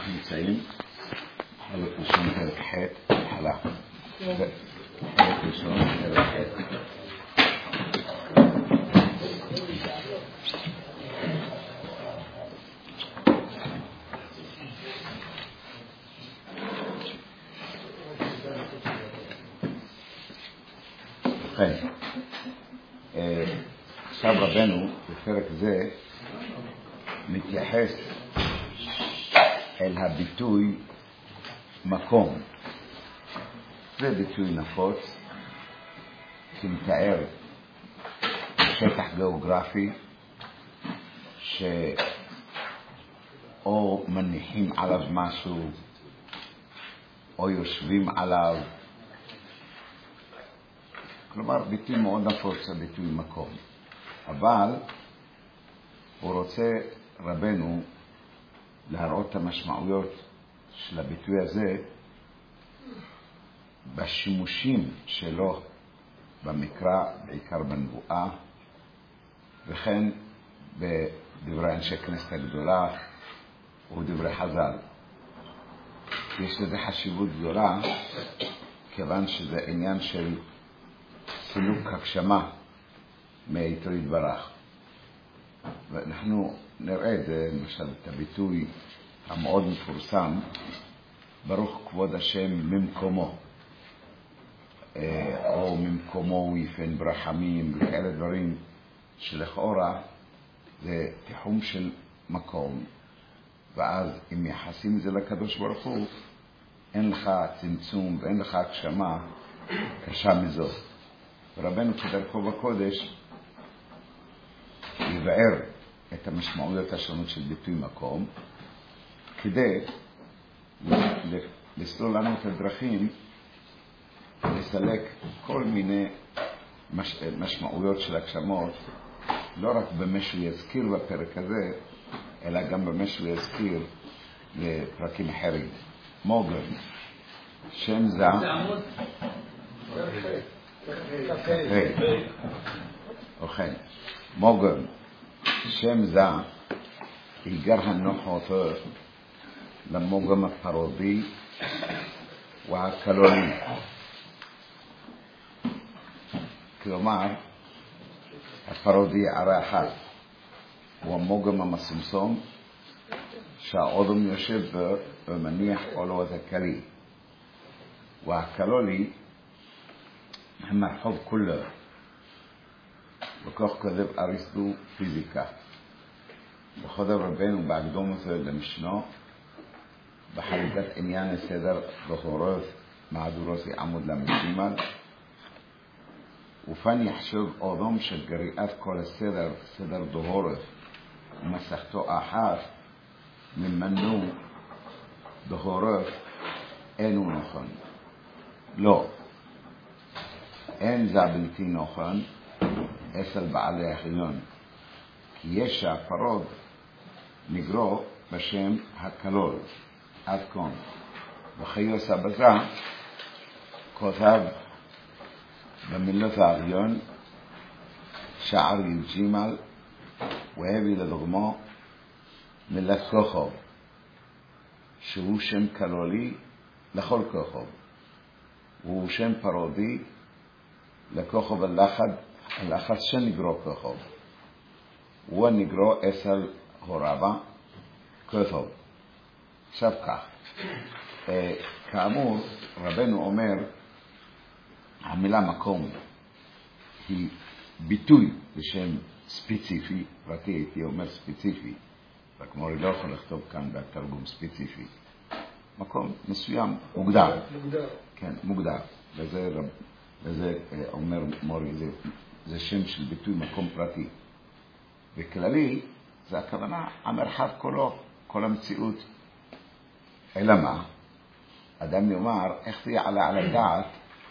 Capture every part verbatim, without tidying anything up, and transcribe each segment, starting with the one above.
אנחנו נמצאים חלק ראשון פרק ח' התחלה חלק ראשון פרק ח' ובכן עכשיו רבנו בפרק זה מתייחס אל הביטוי מקום. זה ביטוי נפוץ שמתאר שטח גיאוגרפי שאו מניחים עליו משהו או יושבים עליו, כלומר ביטוי מאוד נפוץ הביטוי מקום. אבל הוא רוצה רבנו להראות את המשמעויות של הביטוי הזה בשימושים שלו במקרא, בעיקר בנבואה, וכן בדברי אנשי כנסת הגדולה ובדברי חז"ל. יש לזה חשיבות גדולה כיוון שזה עניין של סילוק הגשמה מאיתו יתברך. ואנחנו נראה את זה, למשל, את הביטוי המאוד מפורסם, ברוך כבוד השם ממקומו, או ממקומו הוא יפן ברחמים, וכאלה דברים שלכאורה זה תחום של מקום, ואז אם יחסים את זה לקדוש ברוך הוא, אין לך צמצום ואין לך הגשמה קשה מזאת. ורבנו כדרכו בקודש יבאר את המשמעויות השונות של ביטוי מקום כדי לסלול לנו את הדרכים לסלק כל מיני מש... משמעויות של הגשמות, לא רק במה שהוא יזכיר בפרק הזה אלא גם במה שהוא יזכיר לפרקים אחרים. מוגן שם זה אוכל מוגן שם זה עיקר הנוחות למוגם הפרודי והקלוני. כלומר הפרודי ערה אחת הוא המוגם המסומסום שהאודם יושב בו ומניח עולו את הכלי, והקלולי הם הרחוב כולו. וכך כותב אריסטו פיזיקה. וכותב רבנו בהקדום הזה למשנו בחלוקת עניין הסדר דהורות מהדורוסי עמוד למשימל, ופן יחשוב אדם שגריעת כל הסדר סדר דהורות ומסכתו אחת ממנו דהורות אינו נכון. לא, אין זה בלתי נכון אצל בעלי החילון, כי יש הפרוד נגרו בשם הכלול עד כאן. וחיוס הבזה כותב במילות האריון שער יג'ימל, והביא לדוגמה מילת כוכב שהוא שם כלולי לכל כוכב, והוא שם פרודי לכוכב הלחד הלחד שנגרו כוכב, הוא נגרו אצל הורבה כוכב. עכשיו כך, כאמור רבנו אומר המילה מקום היא ביטוי בשם ספציפי, פרטי הייתי אומר ספציפי, רק מורי לא יכול לכתוב כאן בתרגום ספציפי, מקום מסוים מוגדר, מוגדר. כן, מוגדר. וזה, וזה אומר מורי, זה, זה שם של ביטוי מקום פרטי. וכללי, זה הכוונה, המרחב כולו, כל המציאות. אלא מה? אדם יאמר, איך זה יעלה על הדעת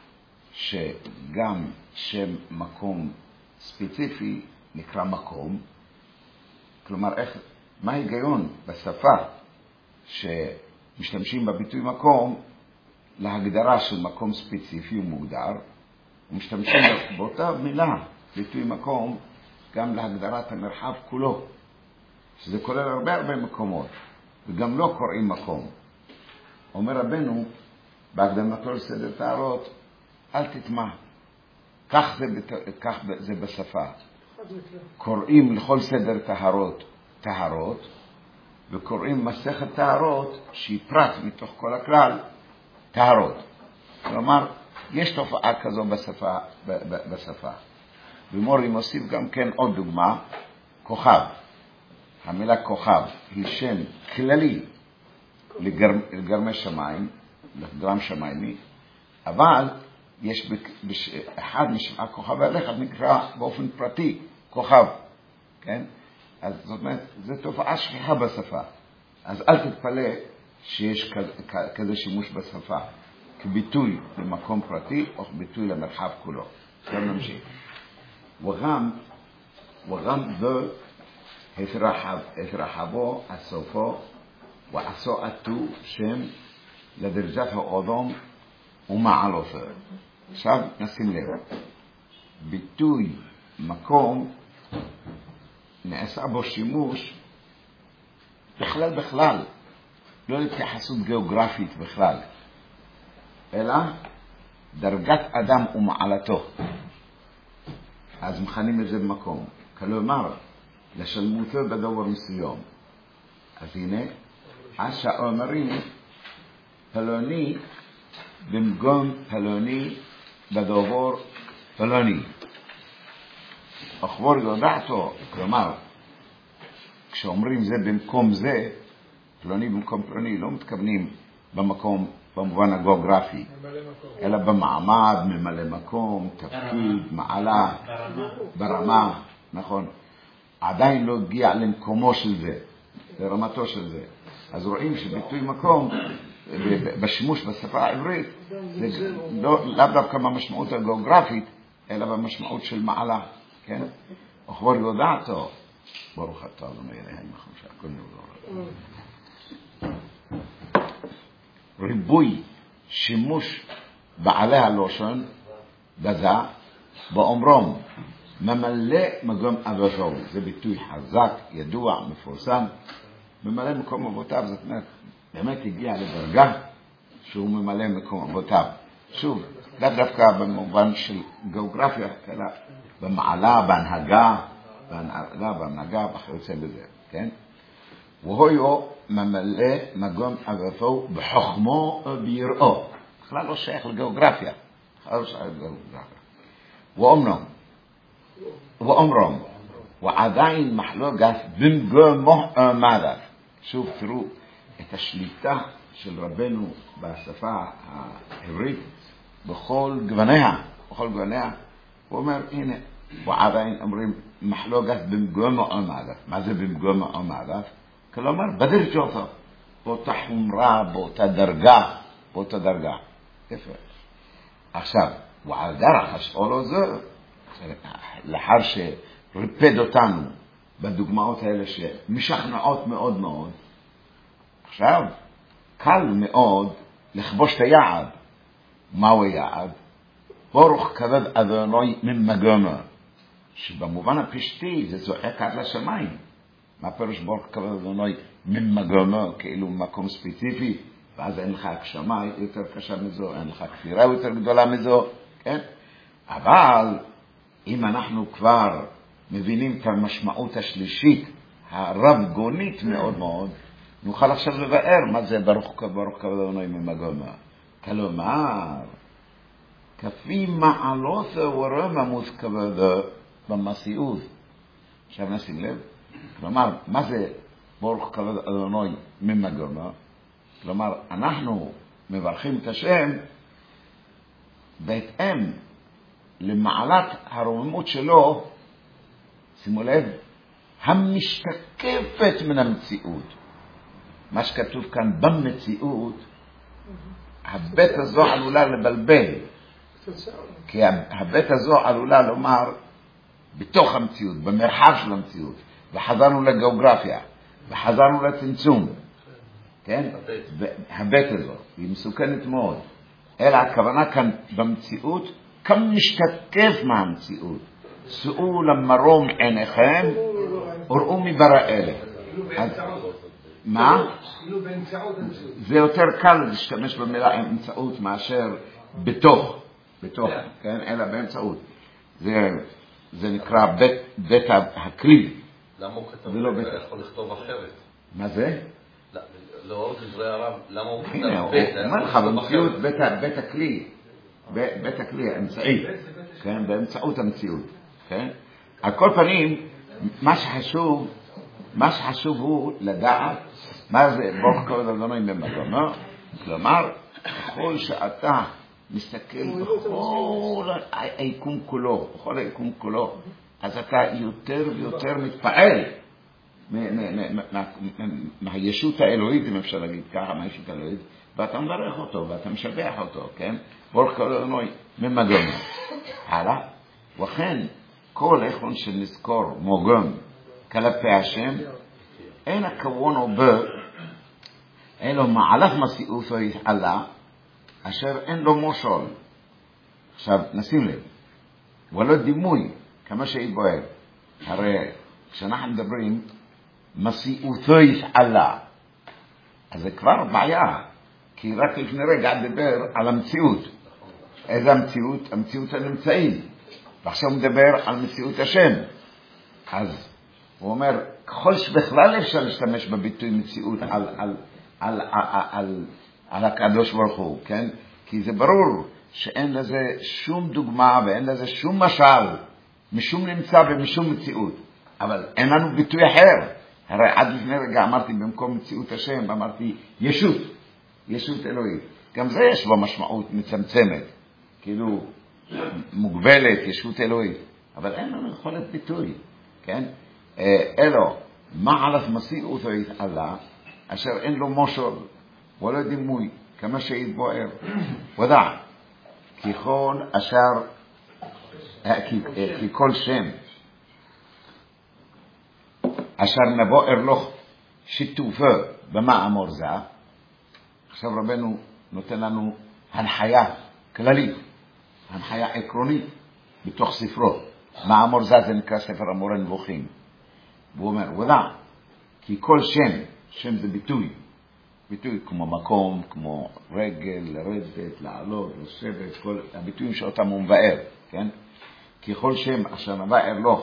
שגם שם מקום ספציפי נקרא מקום? כלומר, איך, מה ההיגיון בשפה שמשתמשים בביטוי מקום להגדרה של מקום ספציפי ומוגדר, ומשתמשים באותה מילה, ביטוי מקום, גם להגדרת המרחב כולו, שזה כולל הרבה הרבה מקומות. וגם לא קוראים מקום. אומר רבנו, בהקדמתו לסדר טהרות, אל תטמע. כך זה, כך זה בשפה. קוראים לכל סדר טהרות, טהרות, וקוראים מסכת טהרות, שהיא פרט מתוך כל הכלל, טהרות. כלומר, יש תופעה כזו בשפה, בשפה. ומורי מוסיף גם כן עוד דוגמה, כוכב. המילה כוכב היא שם כללי לגרמ, לגרמי שמיים, לגרם שמיימי, אבל יש בש, אחד משמע כוכב האלה, אחד נקרא באופן פרטי כוכב, כן? אז זאת אומרת, זו תופעה שכיחה בשפה. אז אל תתפלא שיש כזה, כזה שימוש בשפה, כביטוי למקום פרטי או כביטוי למרחב כולו. עכשיו נמשיך. וגם, וגם זה התרחב, התרחבו, הסופו, ועשו עטו שם לדרגת האודום ומעלותו. עכשיו נשים לב. ביטוי מקום נעשה בו שימוש בכלל בכלל, לא להתייחסות גיאוגרפית בכלל, אלא דרגת אדם ומעלתו. אז מכנים את זה במקום. כלומר, לשלמותו בדבר מסוים. אז הנה, אז שאומרים, פלוני במקום פלוני בדבר פלוני. אכבור יודעתו, כלומר, כשאומרים זה במקום זה, פלוני במקום פלוני, לא מתכוונים במקום, במובן הגיאוגרפי, אלא במעמד, ממלא מקום, תפקיד, מעלה, ברמה, נכון. עדיין לא הגיע למקומו של זה, לרמתו של זה. אז רואים שביטוי מקום, בשימוש בשפה העברית, זה לא, לאו דווקא במשמעות הגיאוגרפית, אלא במשמעות של מעלה, כן? וכבר יודעתו, ברוך אתה אדוני אלוהינו חמשה, כל נעזור. ריבוי שימוש בעלי הלושן, בזה, באומרום, ממלא מקום אבותיו. זה ביטוי חזק, ידוע, מפורסם. ממלא מקום אבותיו, זאת אומרת, באמת הגיע לדרגה שהוא ממלא מקום אבותיו. שוב, לא דווקא במובן של גיאוגרפיה, אלא במעלה, בהנהגה, בהנהגה, בהנהגה, וכיוצא בזה, כן? והוא ממלא מקום אבותיו בחוכמו וביראו. בכלל לא שייך לגיאוגרפיה. בכלל לא שייך לגיאוגרפיה. ואומנם, ואומרם, ועדיין מחלוקת במקומו עומד. שוב, תראו את השליטה של רבנו בשפה העברית בכל גווניה, בכל גווניה. הוא אומר, הנה, ועדיין אומרים מחלוקת במקומו עומד. מה זה במקומו עומד? כלומר, בדרג'ותו, באותה חומרה, באותה דרגה, באותה דרגה. יפה. עכשיו, ועל דרך השאול הזה, לאחר שריפד אותנו בדוגמאות האלה שמשכנעות מאוד מאוד, עכשיו קל מאוד לכבוש את היעד. מהו היעד? ברוך כבוד אדוני ממקומו, שבמובן הפשטי זה זועק עד לשמיים. מה פירוש ברוך כבוד אדוני ממקומו? כאילו מקום ספציפי, ואז אין לך הגשמה יותר קשה מזו, אין לך כפירה יותר גדולה מזו, כן? אבל אם אנחנו כבר מבינים את המשמעות השלישית, הרב גונית מאוד מאוד, נוכל עכשיו לבאר מה זה ברוך כבוד אדוני ממקומו. כלומר, כפי מעלות ורוממות כבודו במציאות. עכשיו נשים לב, כלומר, מה זה ברוך כבוד אדוני ממקומו? כלומר, אנחנו מברכים את השם בהתאם למעלת הרוממות שלו, שימו לב, המשתקפת מן המציאות. מה שכתוב כאן במציאות, הבית הזו עלולה לבלבל, כי הבית הזו עלולה לומר בתוך המציאות, במרחב של המציאות, וחזרנו לגיאוגרפיה, וחזרנו לצמצום, כן? הבית הזו היא מסוכנת מאוד, אלא הכוונה כאן במציאות, כמה משתקף מהמציאות. שאו למרום עיניכם, וראו מברא אלה. מה? כאילו באמצעות המציאות. זה יותר קל להשתמש במילה אמצעות מאשר בתוך, בתוך, כן? אלא באמצעות. זה, זה נקרא בית, בית הכלי. למה הוא כתב? ולא הוא בית. יכול לכתוב אחרת. מה זה? לא דברי הרב, למה הוא כתב בית? הנה, הוא אומר לך במציאות בית הכלי, בית הכלי האמצעי, כן? באמצעות המציאות, כן? על כל פנים, מה שחשוב, מה שחשוב הוא לדעת מה זה ברוך כבוד אדוני במקומו. כלומר, ככל שאתה מסתכל בכל היקום כולו, בכל היקום כולו, אז אתה יותר ויותר מתפעל מהישות האלוהית, אם אפשר להגיד ככה, מהישות האלוהית, ואתה מברך אותו, ואתה משבח אותו, כן? ברוך כבוד אדוני במקומו. הלאה. וכן, כל איכון שנזכור מוגם כלפי השם, אין הכוונו בו, אין לו מעלת מסיעותו יתעלה, אשר אין לו מושל. עכשיו, נשים לב, ולא דימוי, כמה שיתבואר. הרי כשאנחנו מדברים, מסיעותו יתעלה, אז זה כבר בעיה, כי רק לפני רגע דבר על המציאות. איזה המציאות? המציאות הנמצאים. ועכשיו הוא מדבר על מציאות השם. אז הוא אומר, ככל שבכלל אפשר להשתמש בביטוי מציאות על, על, על, על, על, על הקדוש ברוך הוא, כן? כי זה ברור שאין לזה שום דוגמה ואין לזה שום משל, משום נמצא ומשום מציאות. אבל אין לנו ביטוי אחר. הרי עד לפני רגע אמרתי במקום מציאות השם, אמרתי ישות, ישות אלוהית. גם זה יש בו משמעות מצמצמת, כאילו מוגבלת, ישות אלוהית. אבל אין לנו יכולת ביטוי, כן? אלו, מעלת מסיעותו יתעלה, אשר אין לו מושל, ולא דימוי, כמה שיתבואר. ודע, כי כל אשר, כי, כי כל שם, אשר נבואר לו שיתופו במאמר זה, עכשיו רבנו נותן לנו הנחיה כללית, הנחיה עקרונית בתוך ספרו. מאמר זה זה נקרא ספר המורה נבוכים. והוא אומר, ודע, כי כל שם, שם זה ביטוי, ביטוי כמו מקום, כמו רגל, לרדת, לעלות, לשבת, כל הביטויים שאותם הוא מבאר, כן? כי כל שם אשר נבאר לו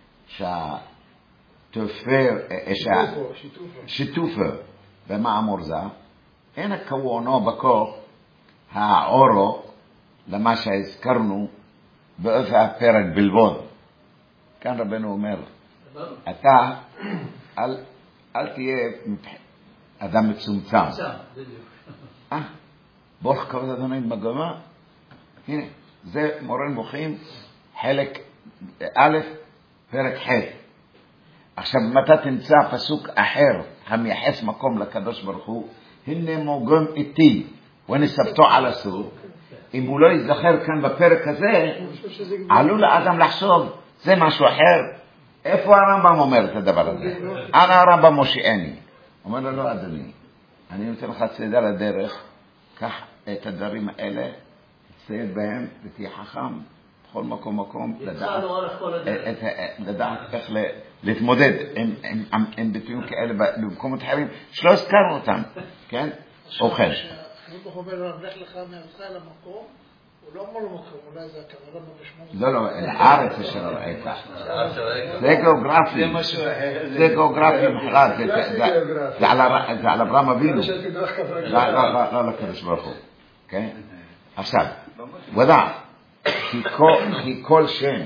שהתופר, שיתופו במאמר זה, אין הכוונו בכוח העורו למה שהזכרנו באופן הפרק בלבוד. כאן רבנו אומר, אתה אל, אל תהיה אדם מצומצם. אה, ברוך כבוד אדוני במקומו. הנה, זה מורה נבוכים, חלק א', פרק ח'. עכשיו, אם אתה תמצא פסוק אחר המייחס מקום לקדוש ברוך הוא, הנה מוגם איתי ונסבתו על הסור. אם הוא לא יזכר כאן בפרק הזה, עלול האדם לחשוב, זה משהו אחר. איפה הרמב"ם אומר את הדבר הזה? אנא הרמב"ם מושיעני. אומר לו, לא אדוני, אני נותן לך צידה לדרך, קח את הדברים האלה, תצייד בהם ותהיה חכם בכל מקום מקום, לדעת איך להתמודד עם ביטויים כאלה במקומות אחרים, שלא הזכרנו אותם, כן? ובכן. הוא אומר לו, נלך לך מהרסה למקום, הוא לא אומר לו מקום, אולי זה הכוונה במשמעות. לא, לא, הארץ אשר ראית. זה גיאוגרפי. זה גיאוגרפי מחלט. זה על אברהם אבינו. לא, לא, לא לקדוש ברוך הוא. כן? עכשיו, ודע, כי כל שם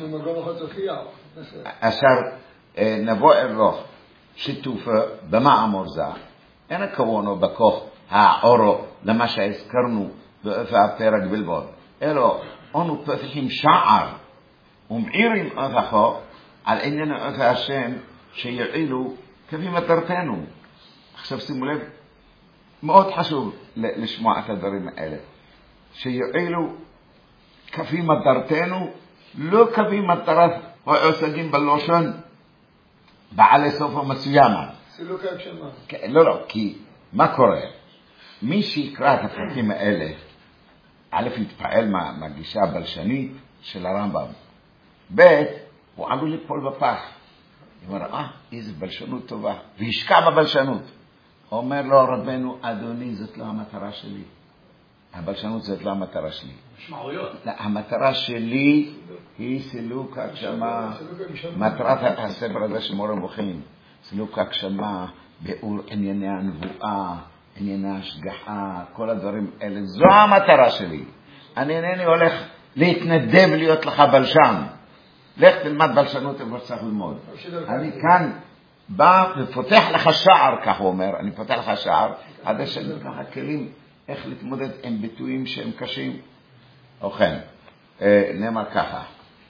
אשר נבוא אלו שיתופו במאמר זה, אין הכוונו בכוח העורו למה שהזכרנו באופן הפרק בלבוד. אלו, אנו פותחים שער ומעירים אופחו על עניין אופן השם שיועילו כפי מטרתנו. עכשיו שימו לב, מאוד חשוב לשמוע את הדברים האלה. שיועילו כפי מטרתנו, לא כפי מטרת העוסקים בלושן בעלי סוף המסוימה. זה לא כהגשמה. לא, לא, כי מה קורה? מי שיקרא את הפרקים האלה, א' יתפעל מה, מהגישה הבלשנית של הרמב"ם. ב' הוא עלול ליפול בפח. הוא אומר, אה, איזו בלשנות טובה. והשקע בבלשנות. אומר לו רבנו, אדוני, זאת לא המטרה שלי. הבלשנות זאת לא המטרה שלי. משמעויות. המטרה שלי היא סילוק הגשמה. מטרת הספר הזה של מורה נבוכים, סילוק הגשמה, ביאור ענייני הנבואה, ענייני השגחה, כל הדברים האלה. זו המטרה שלי. אני אינני הולך להתנדב להיות לך בלשן. לך תלמד בלשנות איפה צריך ללמוד. אני כאן בא ופותח לך שער, כך הוא אומר, אני פותח לך שער, עד שאני אתן לך כלים איך להתמודד עם ביטויים שהם קשים. ובכן, נאמר ככה,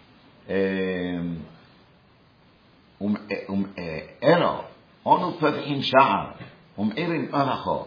אלו, אנו פותחים שער, ומאירים אורכו,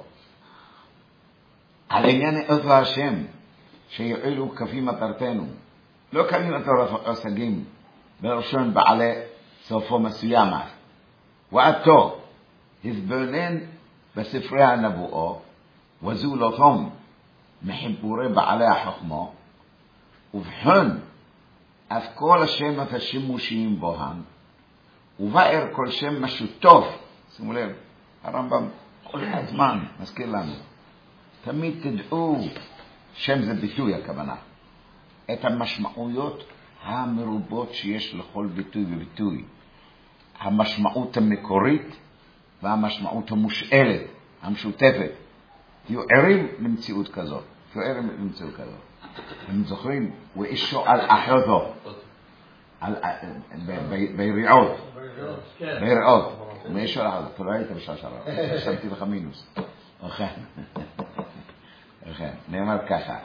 על עניין אותו השם, שיועילו כפי מטרתנו, לא קמים את השגים, בראשון בעלי סופו מסוימת, ועתו הזבונן בספרי הנבואו, וזולתם מחיבורי בעלי החוכמה, ובחן אף כל השם את השימושיים בוהם, ובאר כל שם משותף. שימו לב, הרמב"ם כל הזמן מזכיר לנו, תמיד תדעו, שם זה ביטוי הכוונה, את המשמעויות המרובות שיש לכל ביטוי וביטוי, המשמעות המקורית והמשמעות המושאלת, המשותפת. תהיו ערים למציאות כזאת, תהיו ערים למציאות כזאת. אתם זוכרים, הוא אישו על אחותו, ביריעות, ביריעות, הוא אישו על אחותו, אתה לא היית בשעה שערה, שמתי לך מינוס. אוקיי, נאמר ככה,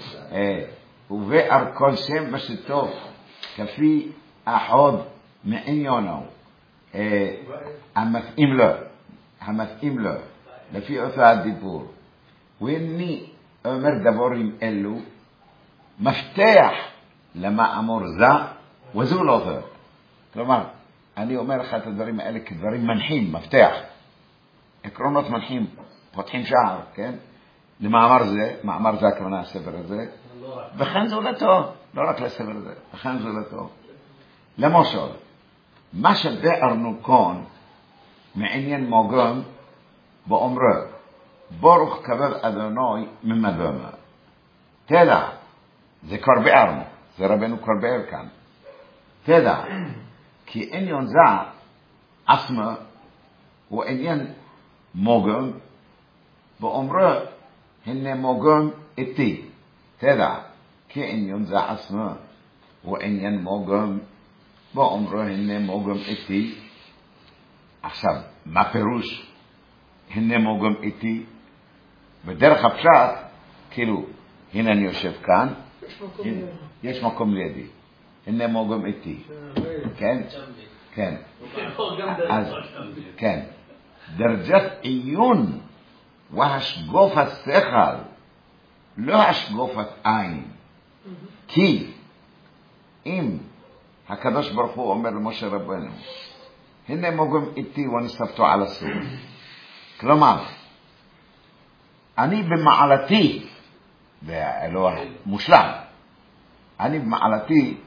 ובאר כל שם משותף, כפי אחוד מעניונו, המתאים לו, המתאים לו, לפי אותו הדיבור. ואני אומר דבורים אלו, מפתח למאמור זה, וזו לא עובר. כלומר, אני אומר לך את הדברים האלה כדברים מנחים, מפתח. עקרונות מנחים, פותחים שער, כן? למאמר זה, מאמר זה הכוונה הספר הזה, וכן זולתו, לא רק לספר הזה, וכן זולתו. למשל, מה שבארנו כאן, מעניין מוגון, באומרו, ברוך כבוד אדוני ממדומה. תדע, זה כבר בארנו, זה רבנו כבר באר כאן. תדע, כי עניין זה עצמו הוא עניין מוגון, באומרו, הנה מוגון איתי. תדע, כי עניין זה עצמו הוא עניין מוגון, באומרו, הנה מוגון איתי. עכשיו, מה פירוש? הנה מוגון איתי. בדרך הפשט, כאילו, הנה אני יושב כאן, יש מקום לידי. הנה מוגון איתי. כן? כן. אז, כן. דרגת עיון והשגופת שכל, לא השגופת עין. כי אם הקדוש ברוך הוא אומר למשה רבנו, הנה מוגון איתי ונספתו על הסור. כלומר, אני במעלתי, ואלוה מושלם, אני במעלתי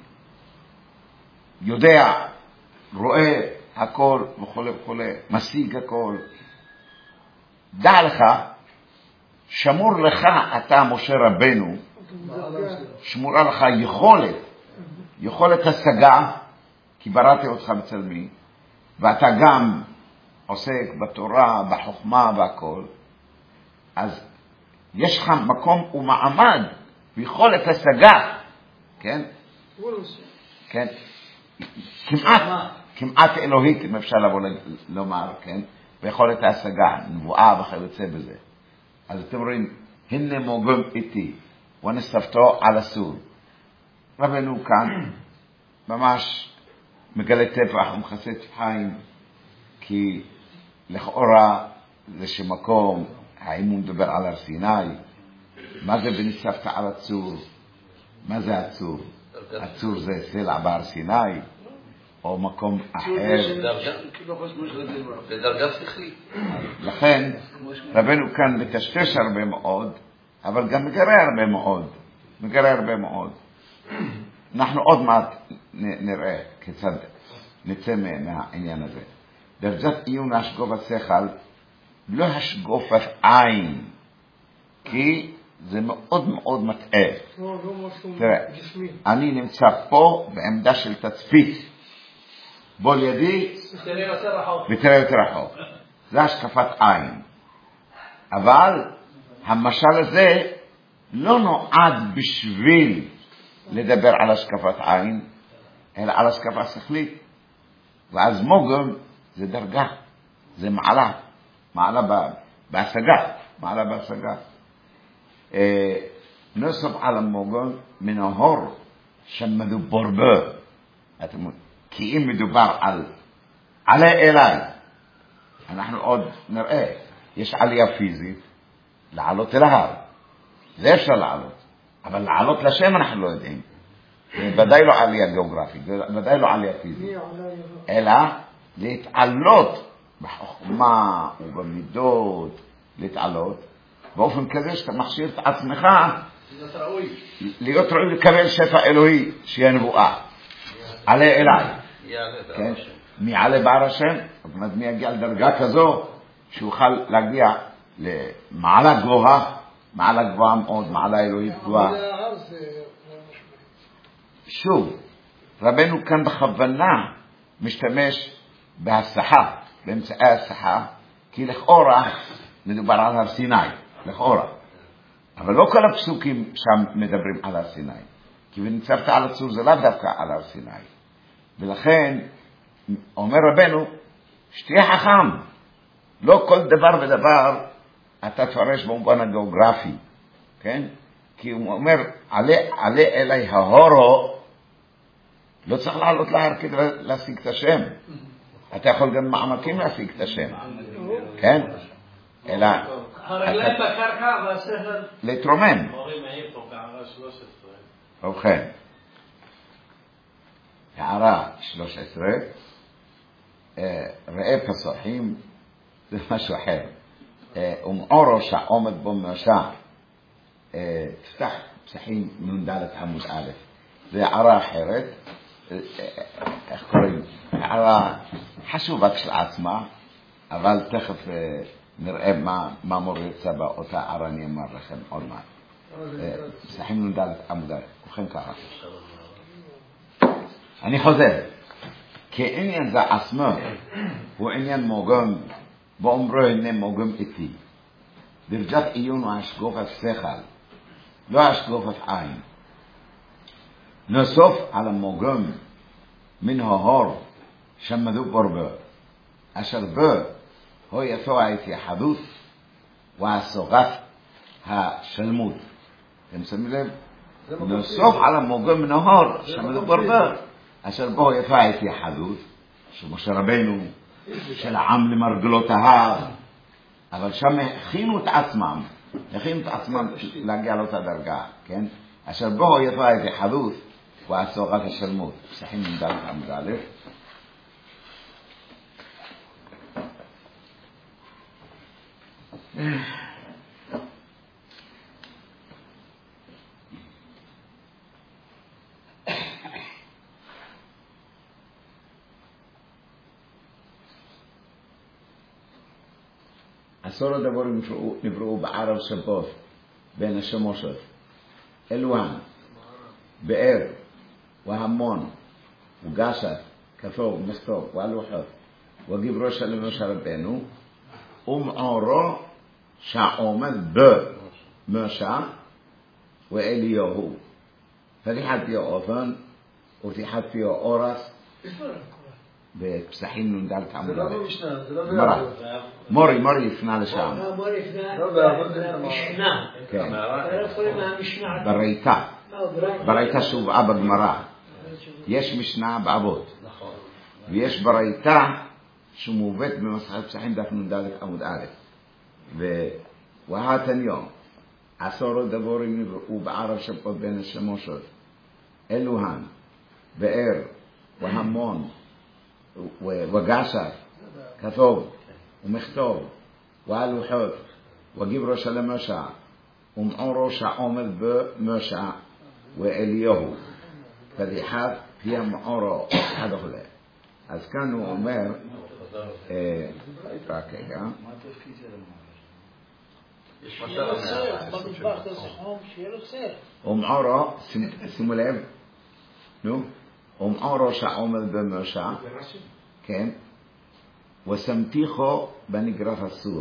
יודע, רואה הכל וכו' וכו', משיג הכל. דע לך, שמור לך אתה משה רבנו, שמורה לך יכולת, יכולת השגה, כי בראתי אותך בצלמי, ואתה גם עוסק בתורה, בחוכמה והכל, אז יש לך מקום ומעמד ויכולת השגה, כן? כן? כמעט, כמעט אלוהית, אם אפשר לבוא לומר, כן? ויכולת ההשגה, נבואה וכיוצא בזה. אז אתם רואים, הנה מוגון איתי, ונספתו על הסור. רבנו כאן, ממש מגלה טפח ומכסה טפחיים, כי לכאורה זה שמקום, האם הוא מדבר על הר סיני? מה זה ונספת על הצור? מה זה הצור? הצור זה סלע בהר סיני? או מקום אחר? זה דרגה שכלית. לכן, רבנו כאן מטשטש הרבה מאוד, אבל גם מגרה הרבה מאוד. מגרה הרבה מאוד. אנחנו עוד מעט נראה כיצד נצא מהעניין הזה. דרגת עיון השגוב השכל, לא השגופת עין, כי זה מאוד מאוד מטעה. תראה, אני נמצא פה בעמדה של תצפית, בוא לידי ותראה יותר רחוק. זה השקפת עין. אבל המשל הזה לא נועד בשביל לדבר על השקפת עין, אלא על השקפה שכלית. ואז מוגם זה דרגה, זה מעלה, מעלה בהשגה, מעלה בהשגה. נוסף על המוגם מן ההור שמדובר בו. כי אם מדובר על עלה אליי, אנחנו עוד נראה, יש עלייה פיזית, לעלות אל ההר. זה אפשר לעלות. אבל לעלות לשם אנחנו לא יודעים. ודאי לא עלייה גיאוגרפית, ודאי לא עלייה פיזית. אלא להתעלות בחוכמה ובמידות, להתעלות, באופן כזה שאתה מכשיר את עצמך להיות ראוי לקבל שפע אלוהי, שיהיה נבואה. עלה אליי. כן? מי עלה בער השם? זאת אומרת, מי יגיע לדרגה כזו שיוכל להגיע למעלה גבוהה, מעלה גבוהה מאוד, מעלה אלוהית גבוהה. שוב, רבנו כאן בכוונה משתמש בהסחה, באמצעי הסחה, כי לכאורה מדובר על הר סיני, לכאורה. אבל לא כל הפסוקים שם מדברים על הר סיני. כי וניצבת על הצור זה לאו דווקא על הר סיני. ולכן אומר רבנו, שתהיה חכם. לא כל דבר ודבר אתה תפרש במובן הגיאוגרפי. כן? כי הוא אומר, עלה, עלה אליי ההורו, לא צריך לעלות להר כדי להשיג את השם. אתה יכול גם מעמקים להשיג את השם. כן? אלא... הרגליים בקרקע והשכל... להתרומם. מורים מעיר פה בערה שלוש עשרה. ובכן, הערה שלוש עשרה, ראה פסוחים, זה משהו אחר. ומאורו שעומד בו משע, תפתח פסחים נ"ד עמוד א', זה הערה אחרת, איך קוראים? הערה חשובה כשלעצמה, אבל תכף נראה מה, מה מור יצא באותה הערה אני אמר לכם עוד מעט. פסחים נ"ד עמוד א', ובכן ככה. אני חוזר, כי עניין זה עצמו הוא עניין מוגם, באומרו הנה מוגם איתי. דרגת עיון הוא השגופת שכל, לא השגופת עין. נוסף על המוגם מן ההור שמדובר בו, אשר בו הוא יתו ההתייחדות והסוגת השלמות. אתם שמים לב? נוסף על המוגם מן ההור שמדובר בו, אשר בו יתו ההתייחדות, שמשה רבנו של העם למרגלות ההר, אבל שם הכינו את עצמם, הכינו את עצמם להגיע לאותה דרגה, כן? אשר בו יתו ההתייחדות והסוגת השלמות. פסחים נ"ד עמוד א'. עשור הדברים נבראו בערב שבות בין השמושות, אלוהן, באר, והמון, וגשת, כתוב, מכתוב, והלוחות, וגברו של משה רבנו, ומאורו שעומד במשה ואליהו. פתיחת יאופן ותיחת יאורס בפסחים נ"ד עמוד א'. גמרא. מורי, מורי יפנה לשם. מורי יפנה למשנה. כן. מהמשנה. ברייתא. ברייתא שהובאה בגמרא. יש משנה באבות. ויש ברייתא שמובאת במסכת פסחים דף נ"ד עמוד א'. והתן יום עשור דבורים נבראו בערב שבות בין השמושות, אלוהן, באר, והמון, וגשת, כתוב, ומכתוב, והלוחות, וגברו של משה, ומאורו שעומד במשה, ואליהו, פתיחת פי מאורו, אחד אוכלה. אז כאן הוא אומר, רק רגע. מה התפקיד של המעבר? יש משל במטבח זה חום, שיהיה לו סר. ומעורו, שימו לב, נו, ומעורו שעומד במרשע, כן, ושמתיכו בנגרף אסור,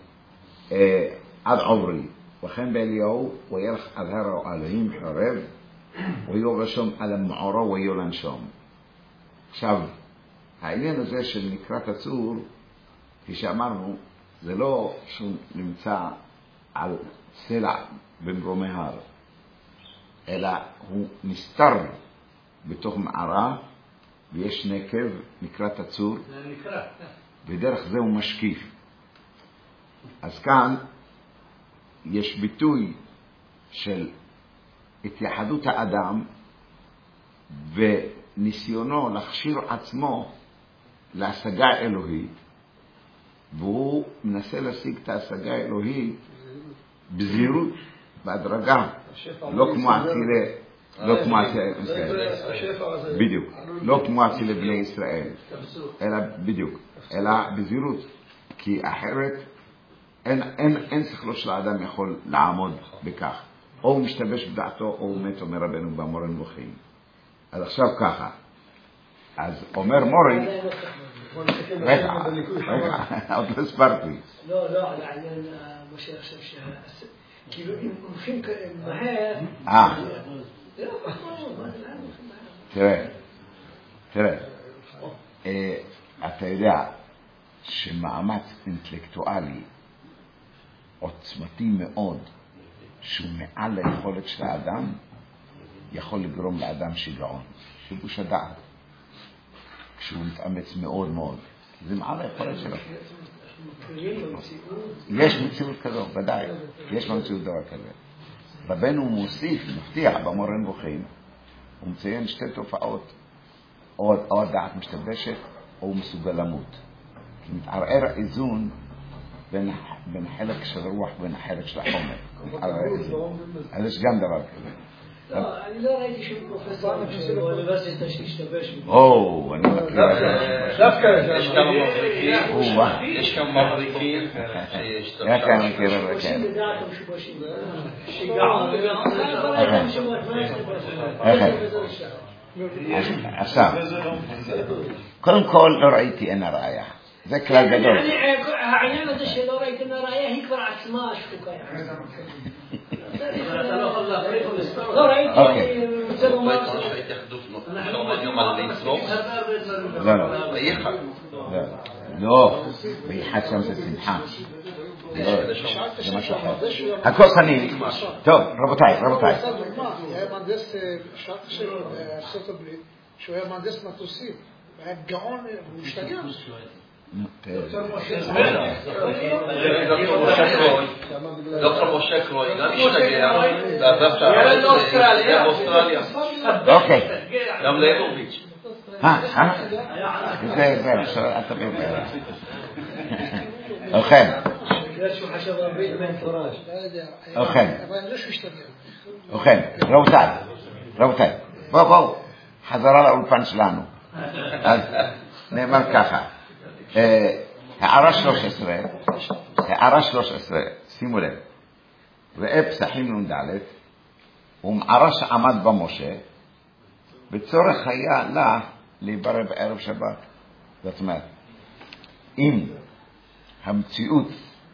עד עוברי, וכן באליהו, וילך עד הר אלוהים חרב, ויובשום על המעורו ויולנשום. עכשיו, העניין הזה של נקרת הצור, כפי שאמרנו, זה לא שהוא נמצא על סלע במרומי הר, אלא הוא נסתר בתוך מערה, ויש נקב, נקרת הצור, ודרך זה הוא משקיף. אז כאן יש ביטוי של התייחדות האדם וניסיונו להכשיר עצמו להשגה אלוהית, והוא מנסה להשיג את ההשגה האלוהית בזהירות, בהדרגה, לא כמו אצילי, לא כמו אצילי ישראל, בדיוק, לא כמו אצילי בני ישראל, אלא בדיוק, אלא בזהירות, כי אחרת אין, אין, אין שכלו של האדם יכול לעמוד בכך, או הוא משתבש בדעתו, או הוא מת, אומר רבנו במורה נבוכים. אז עכשיו ככה, אז אומר מורי, רגע, רגע, עוד לא הסברתי. לא, לא, על העניין מה שעכשיו שה... כאילו אם הולכים מהר... אה. תראה, תראה, אתה יודע שמאמץ אינטלקטואלי עוצמתי מאוד, שהוא מעל היכולת של האדם, יכול לגרום לאדם שיגעון, שיבוש הדעת. כשהוא מתאמץ מאוד מאוד, זה מעל היכולת שלו. יש מציאות כזו, ודאי, יש מציאות דבר כזה. רבנו הוא מוסיף, מפתיע במורה נבוכים, הוא מציין שתי תופעות, או, או הדעת משתבשת, או הוא מסוגל למות. כי מתערער איזון בין, בין חלק של רוח ובין החלק של החומר. אז יש גם דבר כזה. לא, אני לא ראיתי שהוא פרופסור באוניברסיטה שהשתבש. או, אני מכיר את זה. דווקא יש כמה מבריקים, יש כמה מבריקים שיש... איך אני מכיר את זה, כן. עכשיו, קודם כל לא ראיתי אין הראיה. זה כלל גדול. העניין הזה שלא ראיתי אין הראיה היא כבר עצמה שחוקה. לא ראיתי, אני רוצה לומר... לא, לא. לא, ביחד שם זה שמחה. זה משהו אחר. הכוסני, טוב, רבותיי, רבותיי. היה מהנדס, שאלתי שלו בארצות הברית, שהוא היה מהנדס מטוסים, והיה גאון, הוא השתגע. דוקטור משה קרוי, גם השתגע, ועזב את הארץ באוסטרליה. אוקיי. גם ליבוביץ'. אה, אה? זה, זה, עכשיו, אתה מבין. אוכל. בגלל שהוא חשב רבית מפורש. אוכל. אבל אני לא שהוא השתגע. אוכל. רבותיי, רבותיי. בואו, בואו. חזרה לאולפן שלנו. אז נאמר ככה. הערה שלוש עשרה, הערה שלוש עשרה, שימו לב, ראה פסחים נ"ד, ומערה שעמד במשה, בצורך היה לה להיברא בערב שבת. זאת אומרת, אם המציאות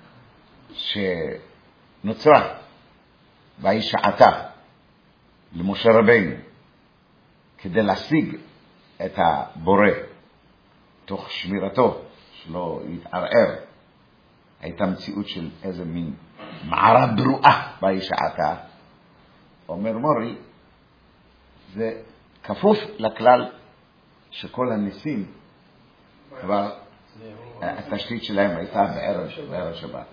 שנוצרה בהישעתה למשה רבינו, כדי להשיג את הבורא, תוך שמירתו, שלא יתערער, הייתה מציאות של איזה מין מערה ברואה בהישעתה, אומר מורי, זה כפוף לכלל שכל הניסים, כבר התשתית שלהם הייתה בערב, בערב שבת.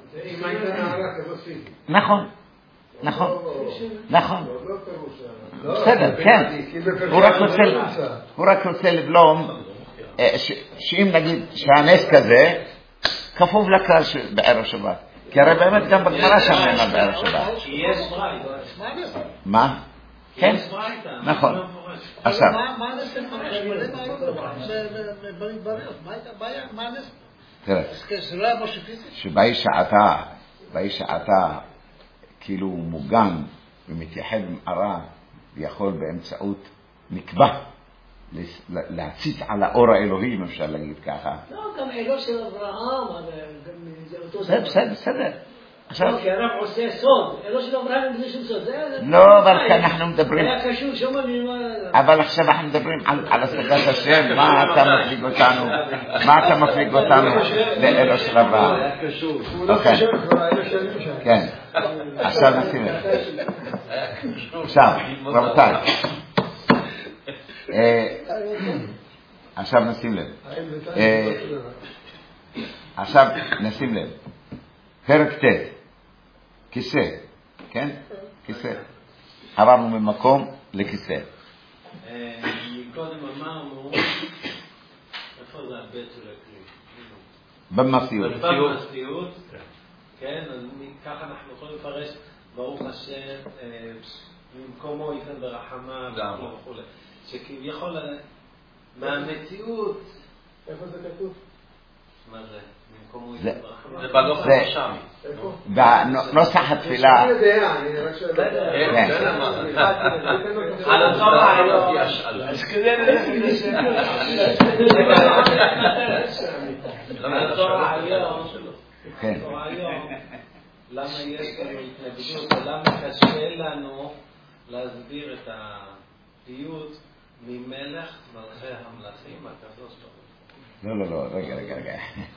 נכון, נכון, נכון. בסדר, כן. הוא רק רוצה לבלום, שאם נגיד שהנס כזה, כפוף לכלל בערב שבת. כי הרי באמת גם בגמרא שם נאמר בערב שבת. מה? כן, נכון. עכשיו. מה נסתם חשמלים היו במדבריות? מה נסתם? תראה. זה לא היה משהו פיזי? שבאי שעתה, באי שעתה, כאילו הוא מוגן ומתייחד עם ערה, ויכול באמצעות נקבע להציץ על האור האלוהי, אם אפשר להגיד ככה. לא, גם אלוה של אברהם, זה אותו זה בסדר, בסדר. עכשיו, כי הרב עושה סוד, אלוה של אברהם זה שום סוד. לא, אבל כאן אנחנו מדברים... היה קשור שם אבל עכשיו אנחנו מדברים על השגת השם, מה אתה מפליג אותנו, מה אתה מפליג אותנו לאלוה של אברהם. אוקיי. כן. עכשיו נשים לב. עכשיו, רבותיי. עכשיו נשים לב. עכשיו נשים לב. פרק ט' כיסא, כן? כיסא. עברנו ממקום לכיסא. קודם אמרנו, איפה זה הבית של הכלי? במסיות. במסיות, כן, אז ככה אנחנו יכולים לפרש ברוך השם, במקומו ייתן ברחמה וכו'. שכביכול מהמציאות, איפה זה כתוב? מה זה? זה בנוסח השם. בנוסח התפילה. על הצורה העליון ישאל. אז כדי על הצורה העליון. כן. למה יש לנו התנגדות, למה קשה לנו להסביר את הפיוט ממלך מלכי המלכים הקדוש ברוך הוא. לא, לא, לא, רגע, רגע, רגע.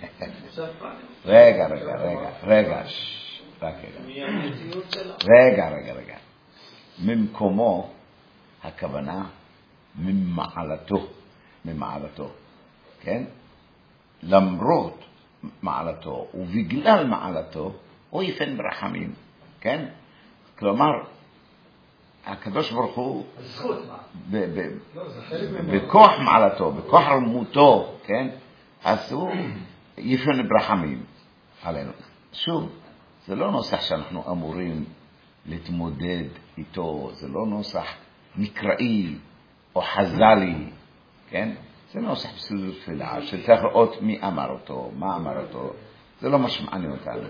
רגע, רגע, רגע, רגע, רק רגע. רגע, רגע, רגע. ממקומו, הכוונה, ממעלתו, ממעלתו, כן? למרות מעלתו, ובגלל מעלתו, הוא יפן ברחמים, כן? כלומר, הקדוש ברוך הוא, בכוח מעלתו, בכוח רמותו, כן? אז הוא יפן ברחמים עלינו. שוב, זה לא נוסח שאנחנו אמורים להתמודד איתו, זה לא נוסח מקראי או חז"לי, כן? זה נוסח בסודות תפילה, שצריך לראות מי אמר אותו, מה אמר אותו, זה לא משמעני אותנו.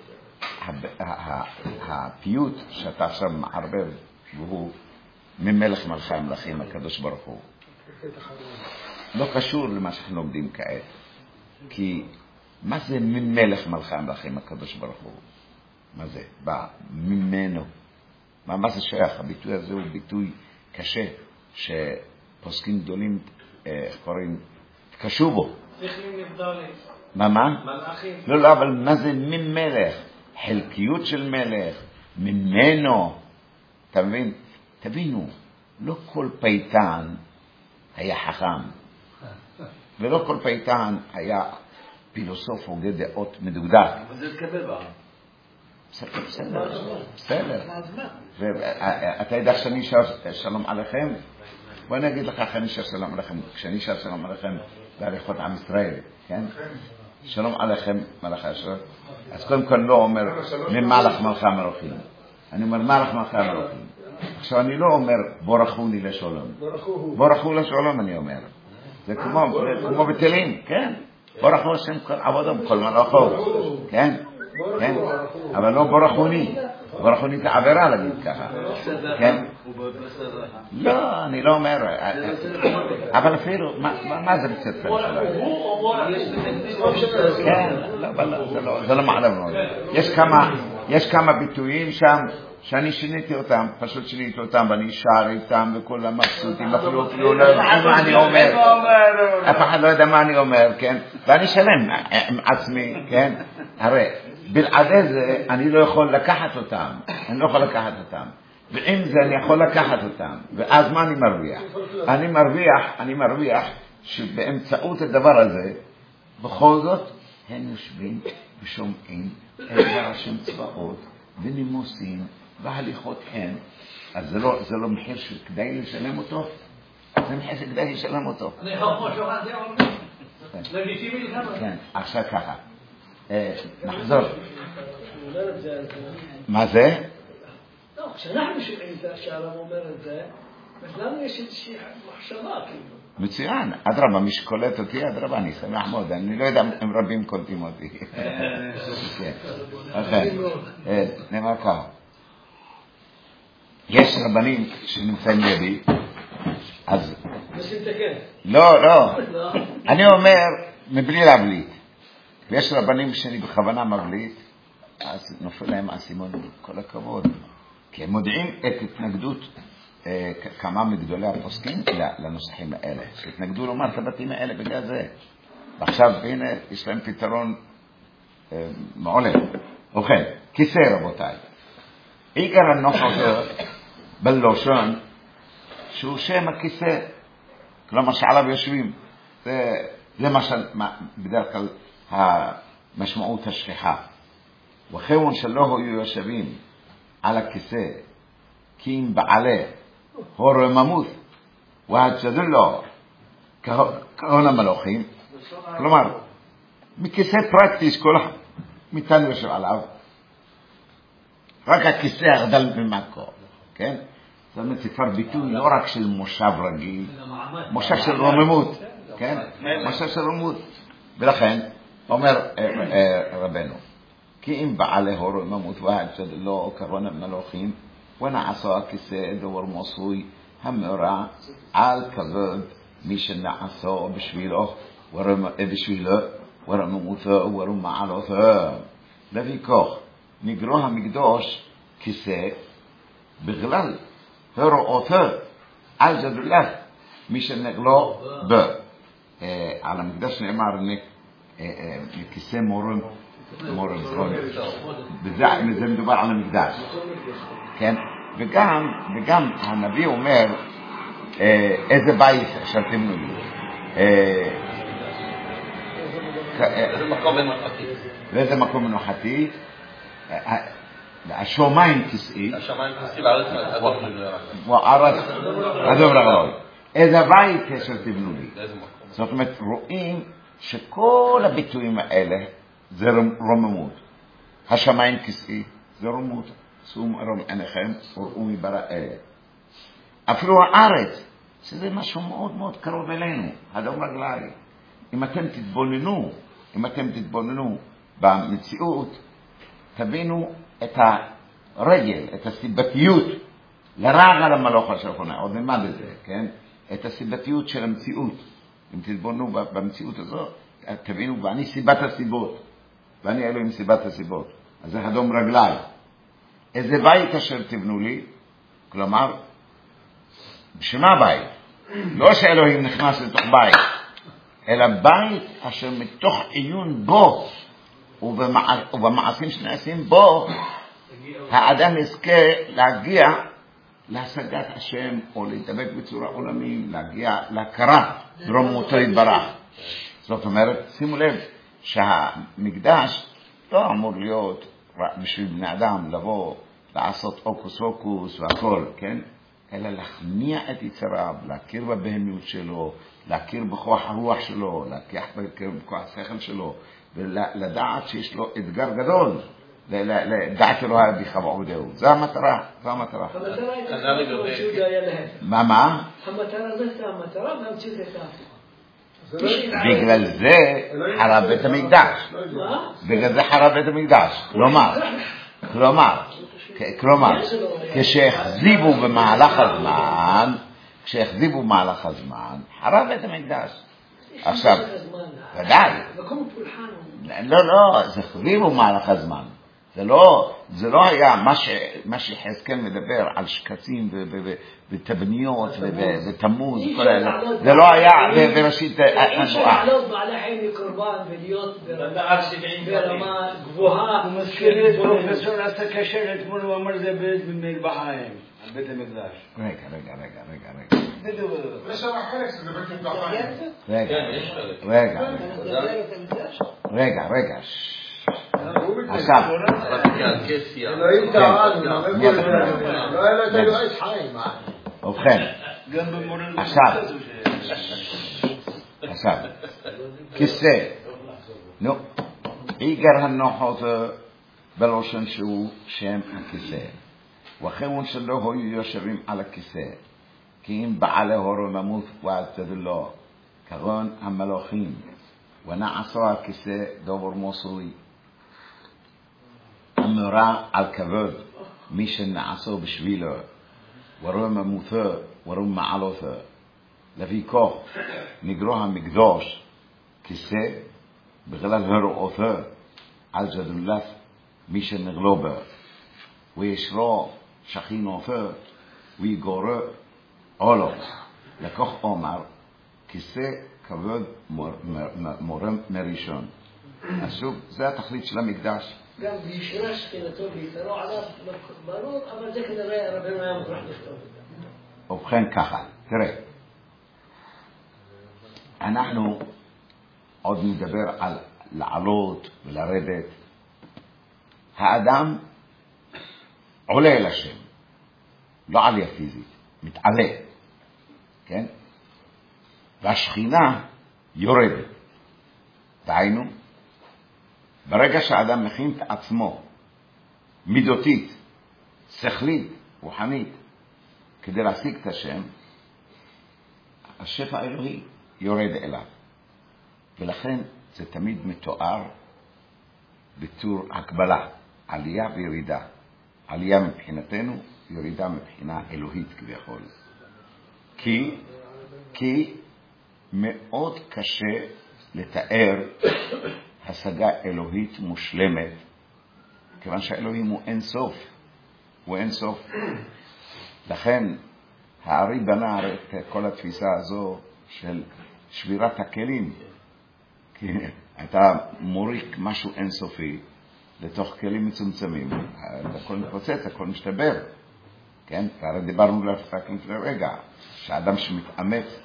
הפיוט שאתה עכשיו מערבב, והוא ממלך מלכי המלכים הקדוש ברוך הוא, לא קשור למה שאנחנו לומדים כעת. כי מה זה ממלך מלכי המלכים הקדוש ברוך הוא? מה זה? בא ממנו. מה, מה זה שייך? הביטוי הזה הוא ביטוי קשה, שפוסקים גדולים, איך קוראים, תקשו בו. צריכים לבדולים. מה, מה? מלאכים. לא, לא, אבל מה זה ממלך? חלקיות של מלך, ממנו. אתה מבין? תבינו, לא כל פייטן היה חכם, ולא כל פייטן היה פילוסוף הוגה דעות מדוקדק. זה תקבל בה. בסדר, בסדר, בסדר. ואתה יודע שאני שר שלום עליכם? בוא נגיד לך איך אני שר שלום עליכם. כשאני שר שלום עליכם בהליכות עם ישראל, כן? שלום עליכם מלאכי השרת. אז קודם כל לא אומר ממלך מלכי המלכים, אני אומר מלך מלכי המלכים. עכשיו אני לא אומר בורכוני לשלום, בורכו לשלום אני אומר. זה כמו, כמו בתלים, כן? בורכו השם כל עבודו בכל מלאכו, כן? כן? אבל לא בורכוני, בורכוני זה עבירה להגיד ככה, כן? לא, אני לא אומר, אבל אפילו, מה זה בסדר שלנו? כן, זה לא מעלב מאוד. יש כמה ביטויים שם שאני שיניתי אותם, פשוט שיניתי אותם ואני שר איתם וכולם מבסוטים, אפילו אפילו לא יודעים מה אני אומר, אף אחד לא יודע מה אני אומר, כן? ואני שלם עם עצמי, כן? הרי בלעדי זה אני לא יכול לקחת אותם, אני לא יכול לקחת אותם, ועם זה אני יכול לקחת אותם, ואז מה אני מרוויח? אני מרוויח, אני מרוויח שבאמצעות הדבר הזה, בכל זאת הם יושבים ושומעים את דבר השם צבאות ונימוסים והליכות הן. אז זה לא, זה לא מחיר שכדאי לשלם אותו? זה מחיר שכדאי לשלם אותו. אני חושב שוחד זה עולמי. לגיטימי לכמה. כן, עכשיו ככה. נחזור. מה זה? לא, כשאנחנו שומעים את שהרב אומר את זה, אז לנו יש איזושהי מחשבה, כאילו. מצוין, אדרבה, מי שקולט אותי, אדרבה, אני שמח מאוד, אני לא יודע אם רבים קולטים אותי. נאמר ככה, יש רבנים שנמצאים לידי, אז... נשים תקן. לא, לא, אני אומר, מבלי להבליט, ויש רבנים שאני בכוונה מבליט, אז נופל להם האסימון, כל הכבוד, כי הם מודעים את התנגדות כמה מגדולי הפוסקים לנוסחים האלה, שהתנגדו לומר את הבתים האלה בגלל זה. ועכשיו, הנה, יש להם פתרון מעולה. ובכן, כיסא רבותיי. עיקר הנוחר בלושן, שהוא שם הכיסא, כלומר שעליו יושבים. זה, זה משל, בדרך כלל המשמעות השכיחה. וכיוון שלא היו יושבים על הכיסא, כי אם בעלה הרוממות והצדלו כהון המלוכים, כלומר, מכיסא פרקטי שכל ניתן יושב עליו, רק הכיסא הגדל במקום, כן? זאת אומרת, זה כבר ביטוי לא רק של מושב רגיל, מושב של רוממות, כן? מושב של רוממות. ולכן, אומר רבנו, כי אם בעלה הרוממות והצדלו כהון המלוכים, ונעשו הכיסא דבר מוסוי המאורע על כבוד מי שנעשו בשבילו בשבילו ורממותו ורמעלותו. לפיכך נגרו המקדוש כיסא בגלל הראותו על גדולת מי שנגלו בו. על המקדש נאמר כיסא מורם מורם בזה מדובר על המקדש, כן? וגם, וגם הנביא אומר, איזה בית עכשיו תמנו לי. איזה מקום מנוחתי. ואיזה מקום מנוחתי. השומיים כסאי. השומיים כסאי והארץ אדום רגלוי. והארץ אדום רגלוי. איזה בית עכשיו תמנו לי. איזה מקום. זאת אומרת, רואים שכל הביטויים האלה זה רוממות. השמיים כסאי זה רוממות. שום ארום עיניכם וראו מבראה. אפילו הארץ, שזה משהו מאוד מאוד קרוב אלינו, אדום רגלי. אם אתם תתבוננו, אם אתם תתבוננו במציאות, תבינו את הרגל, את הסיבתיות, לרגע למלוך השלחונה, עוד נלמד את זה, כן? את הסיבתיות של המציאות. אם תתבוננו במציאות הזאת, תבינו, ואני סיבת הסיבות, ואני אלוהים סיבת הסיבות. אז זה אדום רגלי. איזה בית אשר תבנו לי, כלומר, בשמה בית, לא שאלוהים נכנס לתוך בית, אלא בית אשר מתוך עיון בו, ובמעשים שנעשים בו, האדם יזכה להגיע להשגת השם, או להתאבק בצורה עולמית, להגיע להכרה ברוממותו יתברך. זאת אומרת, שימו לב, שהמקדש לא אמור להיות בשביל בני אדם לבוא, לעשות אוקוס אוקוס והכל, כן? אלא להכניע את יצריו, להכיר בבהמיות שלו, להכיר בכוח הרוח שלו, להכיר בכוח השכל שלו, ולדעת שיש לו אתגר גדול, לדעת אלוהי אביך ועובדהו. זו המטרה, זו המטרה. המטרה הייתה המציאות היה להם. מה, מה? המטרה זאת המטרה, והמציאות הייתה הפוכה. בגלל זה חרב בית המקדש. בגלל זה חרב בית המקדש. כלומר, כלומר, כלומר, כשהחזיבו במהלך הזמן, כשהחזיבו במהלך הזמן, חרב בית המקדש. עכשיו, ודאי. לא, לא, זה החזיבו במהלך הזמן. זה לא, זה לא היה מה שחזקאל מדבר על שקצים ותבניות ותמוז, זה לא היה בראשית הנבואה. אי אפשר לעלות בעלי חיים מקורבן ולהיות ברמה גבוהה. הוא מזכיר לי פרופסור עשה קשר אתמול, הוא אמר זה בית במטבחיים, על בית המקדש. רגע, רגע, רגע, רגע, רגע. יש שם חלק שזה בית מטבחיים. רגע, רגע, רגע, רגע. עכשיו, אלוהים טען, לא היה לו את אלוהי חיים. ובכן, עכשיו, עכשיו, כיסא, נו, עיקר הנוחות בלושן שהוא שם הכיסא, וכיוון שלא היו יושבים על הכיסא, כי אם בעלי הורו נמות ועצד לו, כגון המלאכים, ונעשו הכיסא דובר מוסוי, אמרה על כבוד מי שנעשו בשבילו, ורום ממותו ורום מעלותו. לפי כך נגרו המקדוש כיסא בגלל הראותו על גדולת מי שנגלו בו, וישרו שכינותו ויגורו עולו. לכך אומר כיסא כבוד מורם מראשון. אז זה התכלית של המקדש. גם בישרה שכינתו ביתרו עליו ברור, אבל זה כנראה רבנו היה מוכרח לכתוב את זה. ובכן ככה, תראה, אנחנו עוד נדבר על לעלות ולרדת. האדם עולה אל השם, לא עלייה פיזית, מתעלה, כן? והשכינה יורדת. דהיינו, ברגע שהאדם מכין את עצמו מידותית, שכלית, רוחנית, כדי להשיג את השם, השפע האלוהי יורד אליו. ולכן זה תמיד מתואר בתור הקבלה, עלייה וירידה. עלייה מבחינתנו, ירידה מבחינה אלוהית כביכול. כי, כי מאוד קשה לתאר השגה אלוהית מושלמת, כיוון שהאלוהים הוא אין סוף, הוא אין סוף. לכן הארי בנה את כל התפיסה הזו של שבירת הכלים, כי אתה מוריק משהו אינסופי לתוך כלים מצומצמים, הכל מתפוצץ, הכל משתבר, כן? והרי דיברנו רק לפני רגע, שהאדם שמתאמץ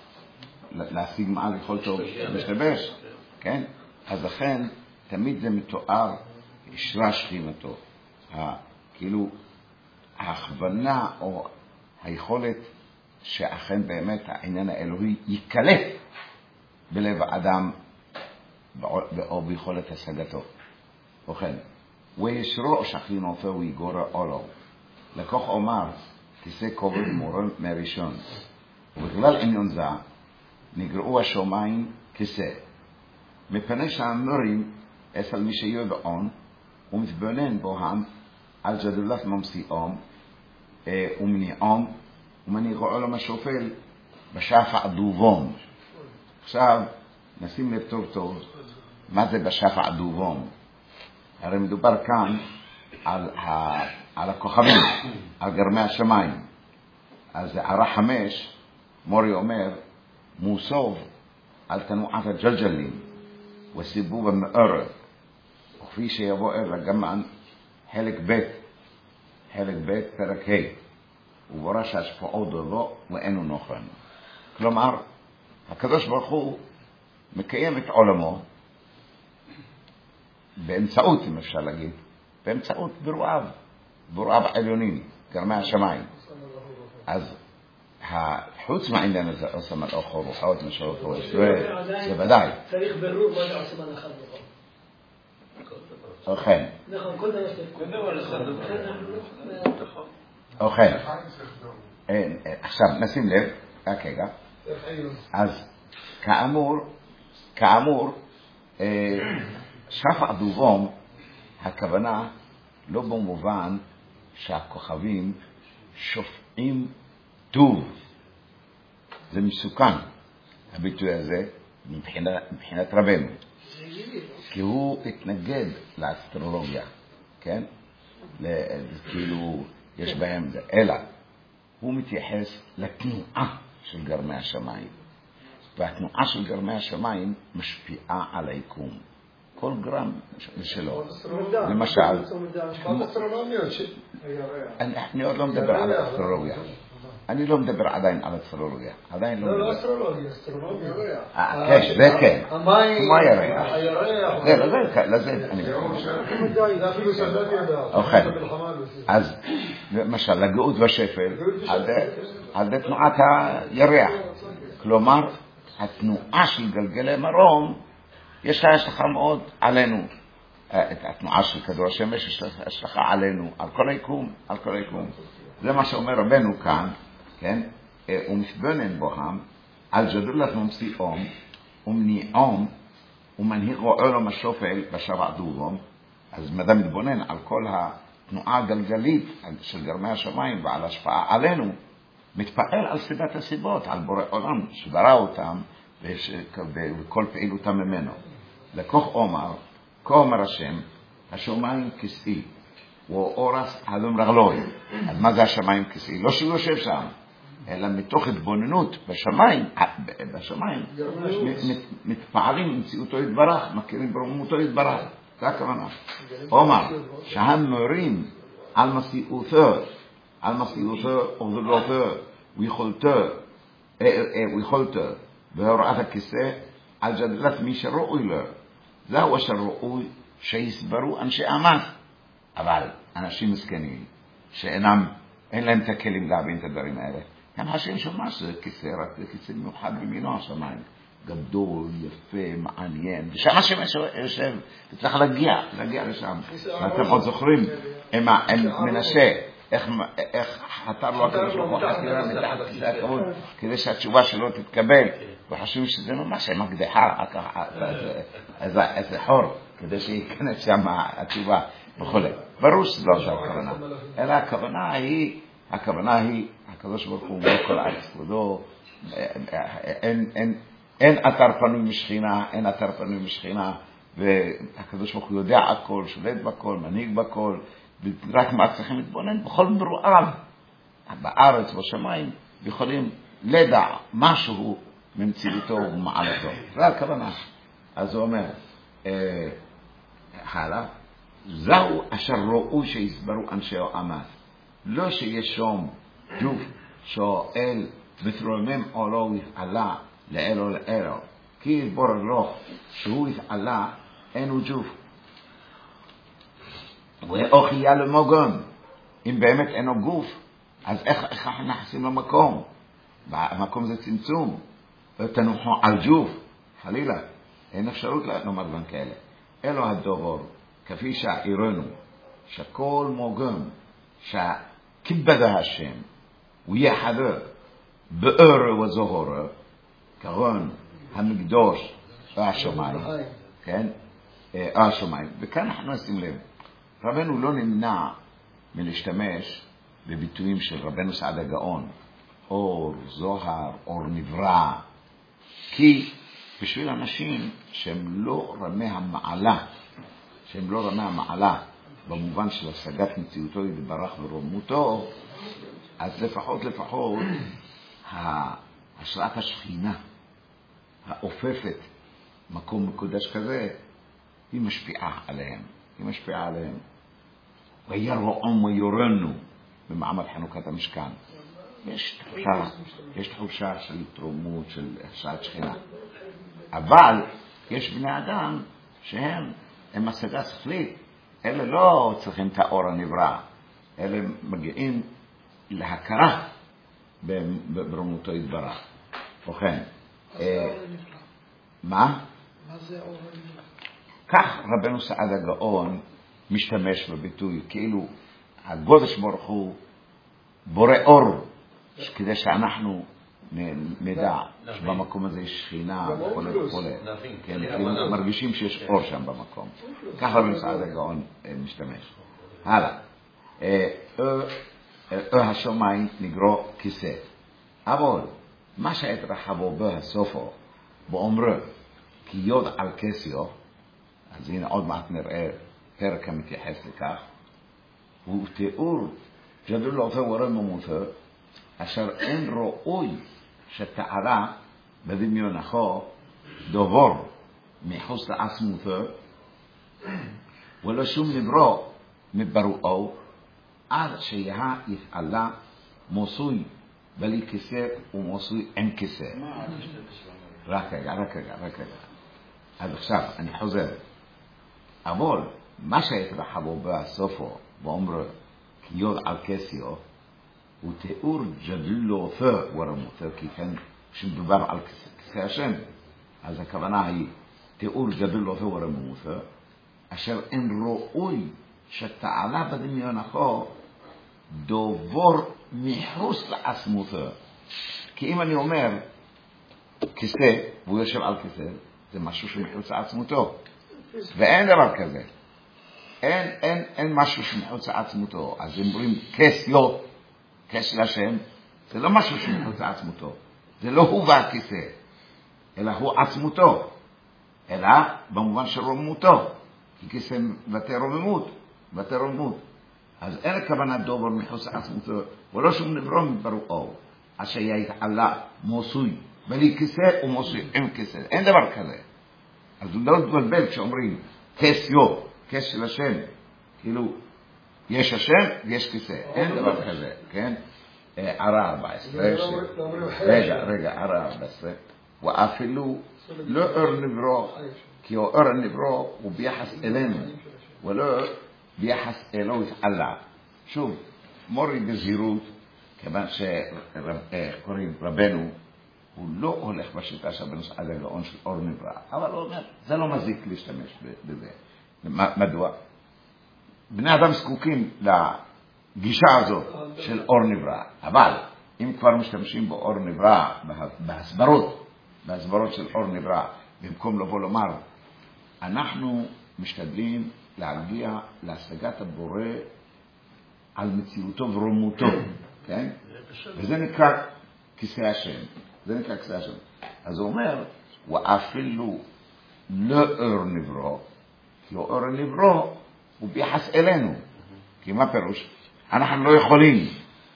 להשיג מעל יכולתו משתבש, כן? אז לכן תמיד זה מתואר ישרה שכינתו, כאילו ההכוונה או היכולת שאכן באמת העניין האלוהי ייקלט בלב האדם או ביכולת השגתו. וכן, וישרו שכינתו ויגורו עולו. לכך אומר כיסא כובד מורם מראשון. ובגלל עניין זה נגרעו השמיים כיסא. מפני שהאמורים אצל מי שיודעון ומתבונן בוהם על גדולת ממסיעם ומניעם ומניעו לו משופל בשפע דובום. עכשיו נשים לב טוב טוב מה זה בשפע דובום. הרי מדובר כאן על, ה, על הכוכבים, על גרמי השמיים. אז הערה חמש, מורי אומר, מוסוב על תנועת הג'לג'לים וסיבוב המאורת, וכפי שיבוא אלה גם על חלק ב', חלק ב' פרק ה', וברא שהשפעו דובו ואינו נוכן. כלומר, הקדוש ברוך הוא מקיים את עולמו באמצעות, אם אפשר להגיד, באמצעות ברואיו, ברואיו העליונים, גרמי השמיים. אז חוץ מהעניין הזה, עושה מלאך רוחות משרות רוחות, זה ודאי. צריך ברור מה זה עושה מלאכת רוחות. אוכן. נכון, כל דבר אוכן. עכשיו, נשים לב, רק רגע. אז כאמור, כאמור, שפע דובום, הכוונה לא במובן שהכוכבים שופעים טוב. זה מסוכן, הביטוי הזה, מבחינת, מבחינת רבנו. כי הוא התנגד לאסטרולוגיה, כן? כאילו, יש בהם זה. אלא, הוא מתייחס לתנועה של גרמי השמיים. והתנועה של גרמי השמיים משפיעה על היקום. כל גרם שלו. למשל, אני עוד לא מדבר על האסטרולוגיה. אני לא מדבר עדיין על אסטרולוגיה. עדיין לא מדבר. לא אסטרולוגיה, אסטרונומיה. כן, זה כן. המים, כמו הירח. הירח. זה, לזה, לזה אני מדבר. זה אפילו סדק ידע. אוקיי. אז, למשל, לגאות והשפל, על די תנועת הירח. כלומר, התנועה של גלגלי מרום, יש לה השלכה מאוד עלינו. את התנועה של כדור השמש יש לה השלכה עלינו, על כל היקום, על כל היקום. זה מה שאומר רבנו כאן, כן? ומתבונן בוהם, על ג'דולת ממסיעום, ומניעום, ומנהיג רואה לו משופל בשבע דובום. אז מדע מתבונן על כל התנועה הגלגלית של גרמי השמיים ועל השפעה עלינו, מתפעל על סיבת הסיבות, על בורא עולם שברא אותם וכל פעילותם ממנו. לכך אומר, כה אומר השם, השמיים כסאי, ואורס אדום רגלוי. אז מה זה השמיים כסאי? לא שהוא יושב שם, אלא מתוך התבוננות בשמיים, בשמיים מתפעלים במציאותו יתברך, מכירים ברוממותו יתברך. זה הכוונה. אומר, שהם מורים על מסיעותו, על מסיעותו וגדולתו ויכולתו, ויכולתו, והוראת הכיסא, על ג'דלת מי שראוי לו. זהו אשר ראוי שיסברו אנשי אמת. אבל אנשים מסכנים, שאינם, אין להם את הכלים להבין את הדברים האלה, הם חשים שמש זה כיסא, רק זה כיסא מיוחד במינו השמיים. גדול, יפה, מעניין, ושם השם יושב, וצריך להגיע, להגיע לשם. ואתם עוד זוכרים, הם מנשה, איך חתר לו הקדוש ברוך הוא חתירה מתחת כיסא הכבוד, כדי שהתשובה שלו תתקבל, וחושבים שזה ממש עם הקדחה, איזה חור, כדי שיכנס שם התשובה וכו'. ברור שזה לא הכוונה, אלא הכוונה היא, הכוונה היא, הקדוש ברוך הוא לא כל הארץ כבודו, אין, אין, אין אתר פנוי משכינה, אין אתר פנוי משכינה, והקדוש ברוך הוא יודע הכל, שולט בכל, מנהיג בכל, ורק מה צריכים להתבונן בכל ברואיו, בארץ, בשמיים, יכולים לדע משהו ממציאותו ומעלתו. זה הכוונה. אז הוא אומר, אה, הלאה, זהו אשר ראו שיסברו אנשי אמת. לא שיש שום גוף שואל ותרומם עולו יפעלה לאלו לאלו, כי יסבור לו שהוא יפעלה אינו גוף. ואוכיה למוגון, אם באמת אינו גוף, אז איך, איך אנחנו נכנסים למקום? המקום זה צמצום, תנוחו על גוף, חלילה, אין אפשרות לומר דברים כאלה. אלו הדובר, כפי שהעירנו, שכל מוגון, שכיבד השם, ויחדו, באור וזוהור, כרון המקדוש והשמיים, כן? השמיים. וכאן אנחנו נשים לב, רבנו לא נמנע מלהשתמש בביטויים של רבנו סעדה גאון, אור, זוהר, אור נברא, כי בשביל אנשים שהם לא רמי המעלה, שהם לא רמי המעלה, במובן של השגת מציאותו יתברך ורוממותו, אז לפחות לפחות השראת השכינה האופפת מקום מקודש כזה, היא משפיעה עליהם, היא משפיעה עליהם. ויראום ויורנו במעמד חנוכת המשכן. יש תחושה, יש תחושה של תרומות, של השראת שכינה. אבל יש בני אדם שהם, הם השגה שכלית, אלה לא צריכים את האור הנברא, אלה מגיעים להכרה ברוממותו יתברך. ובכן, מה? מה זה אור הנברא? כך רבנו סעדה גאון משתמש בביטוי, כאילו הקדוש ברוך הוא בורא אור, כדי שאנחנו נדע שבמקום הזה יש שכינה וכו' וכו'. כן, מרגישים שיש אור שם במקום. כך רבנו סעדה גאון משתמש. הלאה. השמיים נגרו כיסא. אבל מה שהתרחבו בו הסופו, באומרו, כי יוד על כסיו, אז הנה עוד מעט נראה פרק המתייחס לכך, הוא תיאור ג'דולתו ורוממותו, אשר אין ראוי שתארה בדמיונכו דובור מחוץ לעצמותו, ולא שום נברא מברואו, עד שיהיה יפעלה מוסוי בלי כיסא ומוסוי עם כיסא. רק רגע, רק רגע, רק רגע. אז עכשיו אני חוזר. אבל מה שהתרחבו בסופו ואומרו כי יוד על כסיו, הוא תיאור ג'דולתו ורוממותו, כי כן שמדובר על כיסא השם, אז הכוונה היא תיאור ג'דולתו ורוממותו, אשר אין ראוי שתעלה בדמיונכו דובור מחוץ לעצמותו. כי אם אני אומר כיסא, והוא יושב על כיסא, זה משהו שמחוץ לעצמותו. ואין דבר כזה. אין, אין, אין משהו שמחוץ לעצמותו. אז הם אומרים, כס יו, כס של השם, זה לא משהו שמחוץ לעצמותו. זה לא הוא והכיסא, אלא הוא עצמותו. אלא במובן של רוממותו. כי כיסא מבטא רוממות, מבטא רוממות. אז אין הכוונה דובר מחוץ לעצמותו, ולא שום נברוא מברואו. אשר יתעלה מוסוי, בלי כיסא ומוסוי עם כיסא. אין דבר כזה. אז לא תבלבל כשאומרים, כס יו, כס של השם. כאילו, יש השם ויש כיסא. אין דבר כזה, כן? ערה ארבע עשרה. רגע, רגע, ערה ארבע עשרה. ואפילו לא אור נברוא, כי אור נברוא הוא ביחס אלינו, ולא ביחס אלוהו יתעלה. שוב, מורי בזהירות, כיוון שקוראים רבנו, הוא לא הולך בשיטה של בנוס עד הגאון של אור נברא, אבל הוא אומר, זה לא מזיק להשתמש בזה. מדוע? בני אדם זקוקים לגישה הזאת של אור נברא, אבל אם כבר משתמשים באור נברא, בהסברות, בהסברות של אור נברא, במקום לבוא לומר, אנחנו משתדלים להגיע להשגת הבורא על מציאותו ורומותו, כן? וזה נקרא כיסא השם. זה נקרא כיסא השם. אז הוא אומר, ואפילו לא אור נברוא, כי אור נברוא הוא ביחס אלינו. כי מה פירוש? אנחנו לא יכולים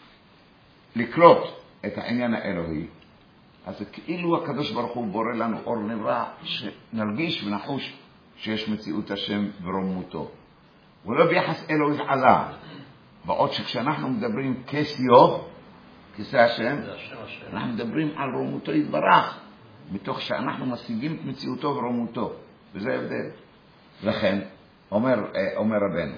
לקלוט את העניין האלוהי, אז זה כאילו הקדוש ברוך הוא בורא לנו אור נברא, שנרגיש ונחוש שיש מציאות השם ורוממותו. ולא ביחס אלוהי עלה. בעוד שכשאנחנו מדברים כסיו, כיסא השם, אנחנו מדברים על רוממותו יתברך, מתוך שאנחנו משיגים את מציאותו ורוממותו. וזה הבדל. לכן, אומר, אומר רבנו,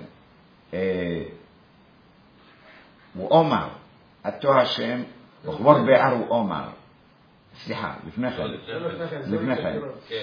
הוא אומר, אתו השם, וכבור באר הוא אומר, סליחה, לפני כן, לפני כן,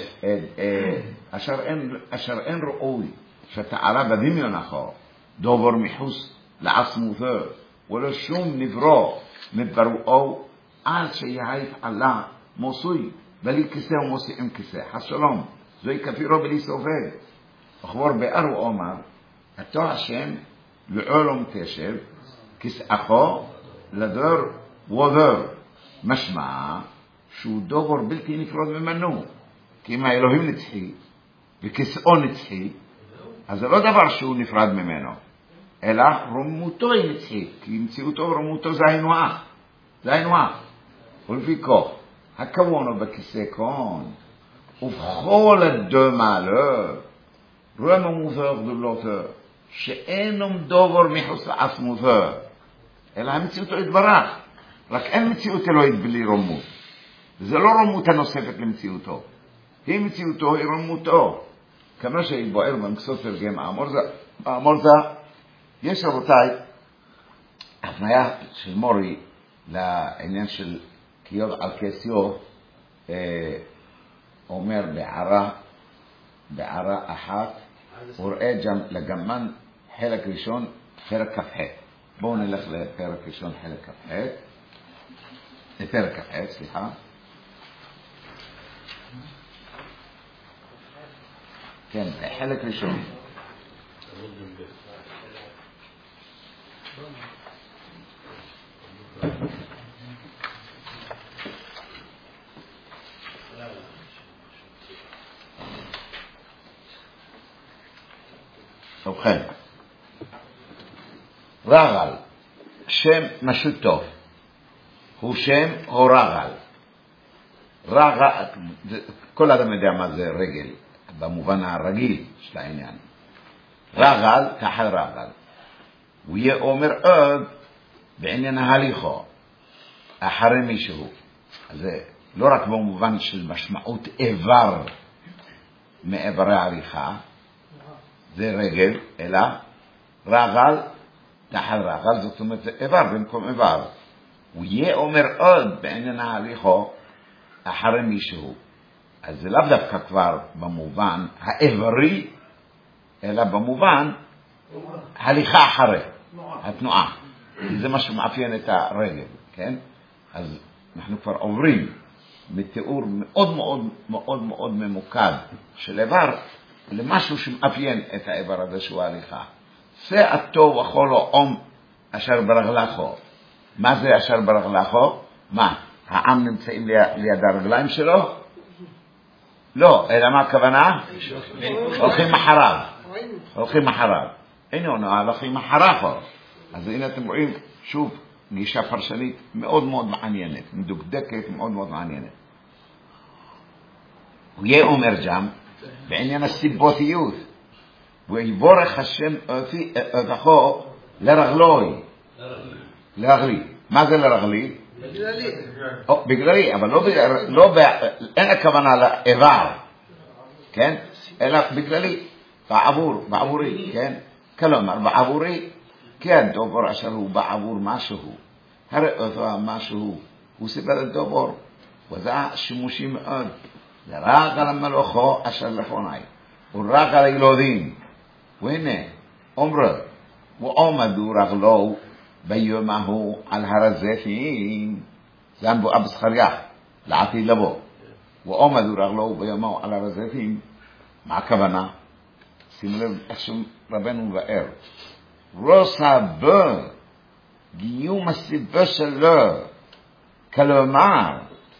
אשר אין ראוי שתעלה בדמיונך דובר מחוץ לעצמותו, ולא שום נברוא מברואו, עד שיתעלה מוסוי, בלי כיסא ומוסי עם כיסא. השלום, זוהי כפירו בלי סופג. וכבור באר הוא אומר, אתו השם לעולם תשב, כיסאחו לדור ודור. משמע שהוא דובר בלתי נפרד ממנו. כי אם האלוהים נצחי וכיסאו נצחי, אז זה לא דבר שהוא נפרד ממנו, אלא רוממותו היא נצחית, כי מציאותו ורוממותו זה היינו אח. זה היינו אח. ולפי כך, הכוונו בכיסא כאן, ובכל הדמלו, רוממותו גדולתו, שאינם דובר מחוץ לעצמותו, אלא המציאותו יתברך. רק אין מציאות אלוהית בלי רוממות. זה לא רוממות הנוספת למציאותו. היא מציאותו, היא רוממותו. כמה שהתבואר במקסות תרגם האמור זה, יש רבותיי, הפניה של מורי לעניין של קיוב על כסיו, אה, אומר בערה, בערה אחת, וראה גם לגמן חלק ראשון, חלק כ"ח. בואו נלך לפרק ראשון, חלק כ"ח. לפרק כ"ח, סליחה. כן, חלק ראשון. ובכן, רגל, שם משותף, הוא שם או רגל. רגל, כל אדם יודע מה זה רגל, במובן הרגיל של העניין. רגל, כחל רגל. הוא יהיה אומר עוד בעניין ההליכו, אחרי מישהו. אז זה לא רק במובן של משמעות איבר מאיברי ההליכה, זה רגל, אלא רגל, כחל רגל, זאת אומרת זה איבר במקום איבר. הוא יהיה אומר עוד בעניין ההליכו, אחרי מישהו. אז זה לאו דווקא כבר במובן האיברי, אלא במובן הליכה אחרי, התנועה. זה מה שמאפיין את הרגל, כן? אז אנחנו כבר עוברים מתיאור מאוד מאוד מאוד מאוד ממוקד של איבר למשהו שמאפיין את האיבר הזה שהוא ההליכה. שעתו וכל העום אשר ברגלחו. מה זה אשר ברגלחו? מה? העם נמצאים ליד הרגליים שלו? לא, אלא מה הכוונה? הולכים אחריו. הולכים אחריו. הנה הוא, הולכים אחריו. אז הנה אתם רואים, שוב, גישה פרשנית מאוד מאוד מעניינת, מדוקדקת, מאוד מאוד מעניינת. הוא יהיה אומר גם, בעניין הסיבותיות, ויבורך השם אותךו לרגלוי. לרגלי. מה זה לרגלי? בגללי. בגללי, אבל לא, אין הכוונה לאיבר, כן? אלא בגללי, בעבור, בעבורי, כן? כלומר, בעבורי, כן, דובר אשר הוא בעבור משהו. הרי אותו משהו, הוא סיבל את דובר, וזה שימושי מאוד. זה רק על המלוכו אשר לפוני, ורק על הילודים. והנה, אומרו, ועומדו רגלו ביומהו על הר הזיתים, זה הנבואה בזכריה, לעתיד לבוא. ועומדו רגלו ביומהו על הר הזיתים, מה הכוונה? שימו לב איך שרבנו מבאר. ראש הבא, גיום הסיבה שלו, כלומר,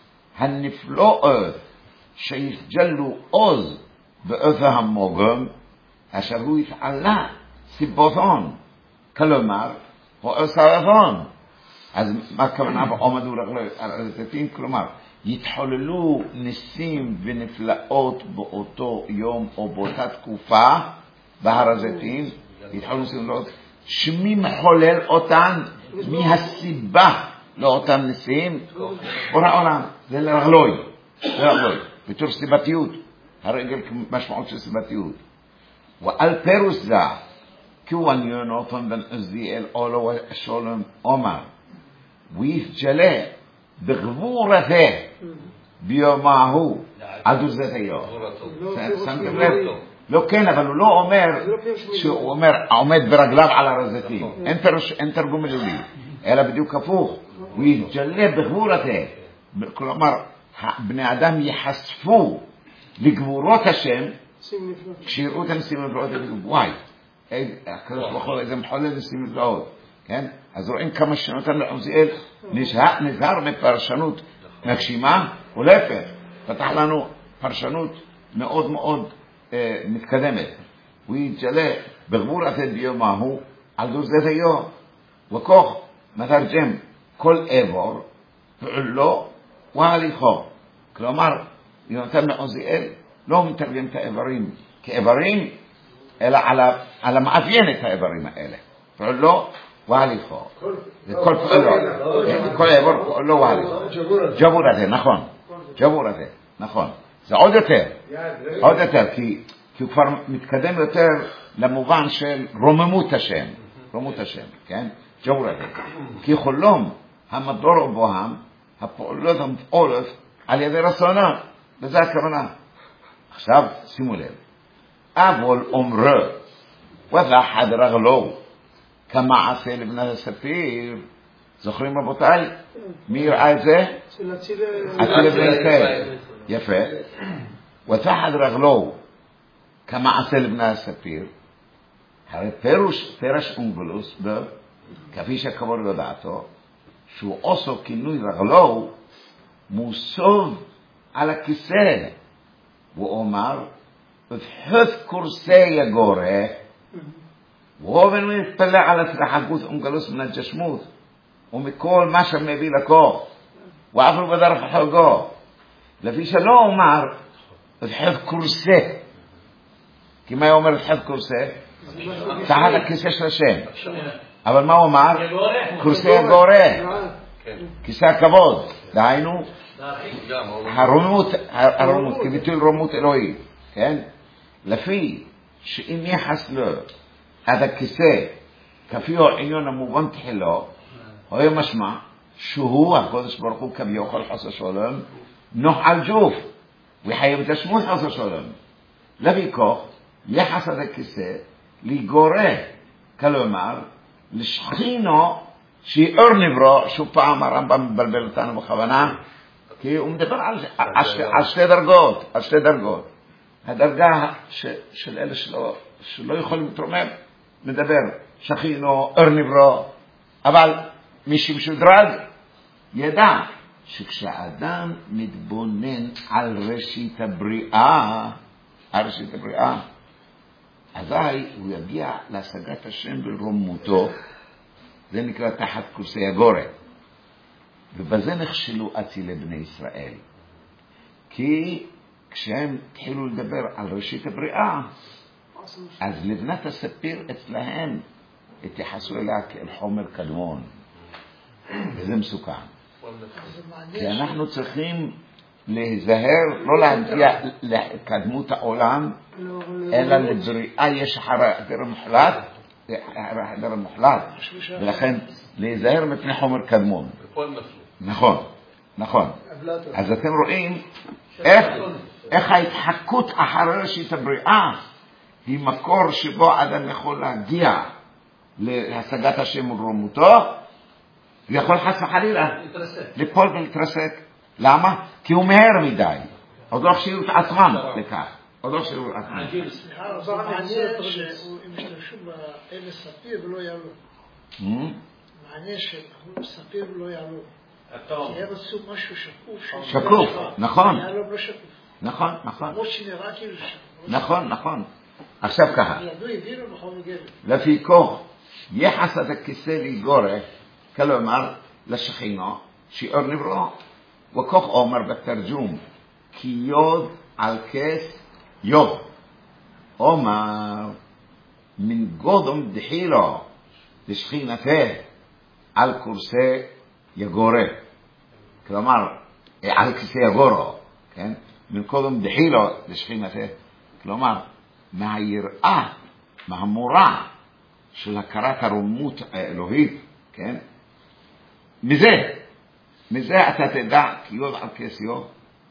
הנפלאות שיתגלו עוז באופן המוגם, אשר הוא יתעלה סיבותון, כלומר, הוא עושה רבון. אז מה הכוונה בעומדו על הזיתים? כלומר, יתחוללו ניסים ונפלאות באותו יום או באותה תקופה בהר הזיתים, יתחוללו ניסים ונפלאות, שמי מחולל אותן מהסיבה לאותן ניסים? בורא עולם, זה לרגלוי, לרגלוי, בתור סיבתיות, הרגל משמעות של סיבתיות. ועל פירוש זה, כיוון יונתן בן עזיאל אולו השולם אומר, ויתגלה בגבורתו ביומהו על דורזתיו. שמתם לב? לא כן, אבל הוא לא אומר שהוא אומר עומד ברגליו על הר הזיתים. אין תרגום מילולי, אלא בדיוק הפוך. הוא יתגלה בגבורתו. כלומר, בני אדם יחשפו לגבורות השם כשיראו את הניסים והנפלאות. וואי, הקדוש ברוך הוא איזה מחולל ניסים והנפלאות. כן? אז רואים כמה שנותן לעוזיאל נזהר מפרשנות מגשימה, ולהפך, פתח לנו פרשנות מאוד מאוד אה, מתקדמת. הוא יתגלה בגבורתו ביומהו על דורזתיו, וכך מתרגם כל עבור פעולו והליכו. כלומר, יונתן לעוזיאל לא מתרגם את האיברים כאיברים, אלא על, ה, על המאפיין את האיברים האלה. פעולו והליכו. זה כל פעולו. כל עבור פעולו והליכו. ג'בורתו, נכון. ג'בורתו, נכון. זה עוד יותר. עוד יותר, כי, כי הוא כבר מתקדם יותר למובן של רוממות השם. רוממות השם, כן? ג'בורתו. כי חולום המדור ובוהם, הפעולות המפעולות על ידי רצונו. וזה הכוונה. עכשיו, שימו לב. אבל אומרו, ותחת רגלו, כמעשה לבני הספיר. זוכרים רבותיי? מי יראה את זה? אציל לבני ישראל. יפה. ותחת רגלו, כמעשה לבני הספיר. הרי פירוש, פירש אונגלוס, כפי שכבוד לדעתו, שהוא עושה כינוי רגלו, מוסוב על הכיסא. הוא אומר, ותחת קורסי יגורה, והוא בנו יתפלא על התרחקות אונגלוס מן הגשמות, ומכל מה שמביא לכוח, ואפילו בדרך החוגו. לפי שלא אומר, ותחת קורסי. כי מה הוא אומר ותחת קורסי? תחת הכיסא של השם. אבל מה הוא אמר? קורסי יגורה. כיסא הכבוד. דהיינו, הרומות, הרומות, כביטוי רומות אלוהי, כן? לפי שאם יחס לו עד הכיסא, כפי הוא עניון המובן תחילו, הוא יהיה משמע, שהוא, הקודש ברוך הוא כביוכל חסר שולם, נוח על ג'וף, ויחייב את השמות חסר שולם. לפי כך, יחס עד הכיסא, לגורה, כלומר, לשכינו שהיא אור נברו, שוב פעם הרמב"ם מבלבל אותנו בכוונה, כי הוא מדבר על, על, שתי, על שתי דרגות, על שתי דרגות. הדרגה ש, של אלה שלא, שלא יכולים להתרומם, מדבר שכינו, אור נברו, אבל מי שמשודרג ידע שכשאדם מתבונן על ראשית הבריאה, על ראשית הבריאה, אזי הוא יגיע להשגת השם ברוממותו, זה נקרא תחת כורסי הגורן. ובזה נכשלו אצילי בני ישראל. כי כשהם התחילו לדבר על ראשית הבריאה, אז לבנת הספיר אצלהם התייחסו אליה כאל חומר קדמון. וזה מסוכן. כי אנחנו צריכים להיזהר, לא להגיע לקדמות העולם, אלא לבריאה יש החדר מוחלט, החדר מוחלט, ולכן להיזהר מפני חומר קדמון. נכון, נכון. אז אתם רואים איך, איך ההתחקות אחרי ראשית הבריאה היא מקור שבו אדם יכול להגיע להשגת השם ורוממותו, ויכול חס וחלילה ליפול ולהתרסק. למה? כי הוא מהר מדי. עוד לא הכשירו את עצמם לכך. עוד לא הכשירו את עצמם. זה מעניין שהם השתמשו באלה ספיר ולא יעלו. מעניין שהם ספיר ולא יעלו. כי הם עשו משהו שקוף. שקוף, נכון. יעלו לא שקוף. נכון, נכון. כמו שנראה כאילו שקוף. נכון, נכון. עכשיו ככה. ידעו, הבינו בכל מגלת. לפי כוח, יחס עד הכיסא לגורא, כלומר, לשכינו, שאור נברו, וכוח אומר בתרגום, כי יוד על כס יוד. אומר, מן גודום דחילו, לשכינתה, על כורסי יגורא. כלומר, על כיסא יגורו, כן? מן גודום דחילו, לשכינתה. כלומר, מהיראה, מהמורה של הכרת הרוממות האלוהית, כן? מזה, מזה אתה תדע, כי יוד על כס יוד,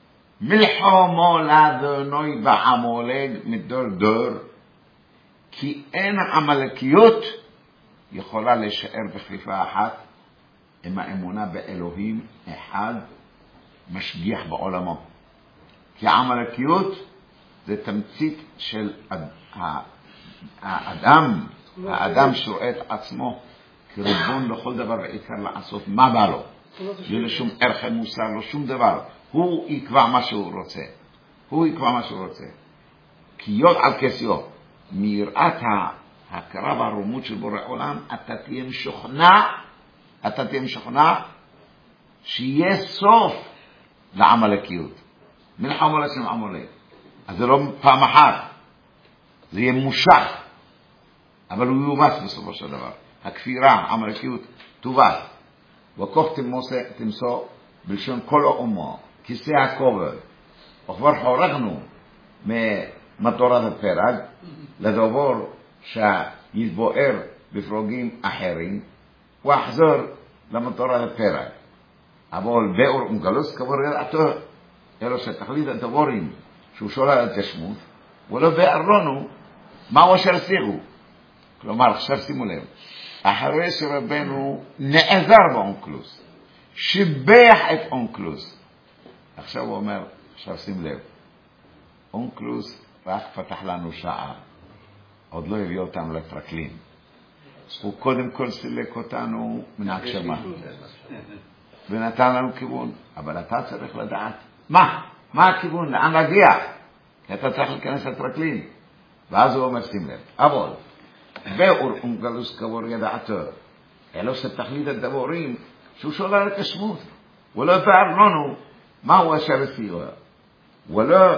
מלחומו לאדוני בעמולג מדור דור, כי אין העמלקיות יכולה להישאר בכפיפה אחת עם האמונה באלוהים אחד משגיח בעולמו. כי העמלקיות זה תמצית של האדם, האדם שרואה את עצמו כריבון לכל דבר ועיקר לעשות מה בא לו. לא לשום ערך מוסר, לא שום דבר. הוא יקבע מה שהוא רוצה. הוא יקבע מה שהוא רוצה. כי יוד על כס יוד, מיראת ההכרה והרוממות של בורא עולם, אתה תהיה משוכנע, אתה תהיה משוכנע שיהיה סוף לעמלקיות. מלחמה לשם עמלק. אז זה לא פעם אחת. זה יהיה מושך. אבל הוא יובס בסופו של דבר. הכפירה, העמלקיות, תובס. וכוח תמסור בלשון כל האומו, כיסא הכובד. וכבר חורגנו ממטורת הפרג, לדבור שיתבואר בפרוגים אחרים, ואחזור למטורת הפרג. אבל באור ומגלוס כבר ידעתו, אלו שתכלית הדבורים שהוא שולל את גשמות, ולא באר לנו מהו אשר שיחו. כלומר, עכשיו שימו לב, אחרי שרבנו נעזר באונקלוס, שיבח את אונקלוס. עכשיו הוא אומר, עכשיו שים לב, אונקלוס רק פתח לנו שעה, עוד לא הביא אותנו לטרקלין. הוא קודם כל סילק אותנו מן ההגשמה. ונתן לנו כיוון, אבל אתה צריך לדעת, מה? מה הכיוון? לאן להגיע? כי אתה צריך להיכנס לטרקלין. ואז הוא אומר, שים לב, אבל, באור אונקלוס כבר ידעתו, אלו שתכלית הדבורים, שהוא שולל את השמות, ולא באר לנו מהו אשר שיחו, ולא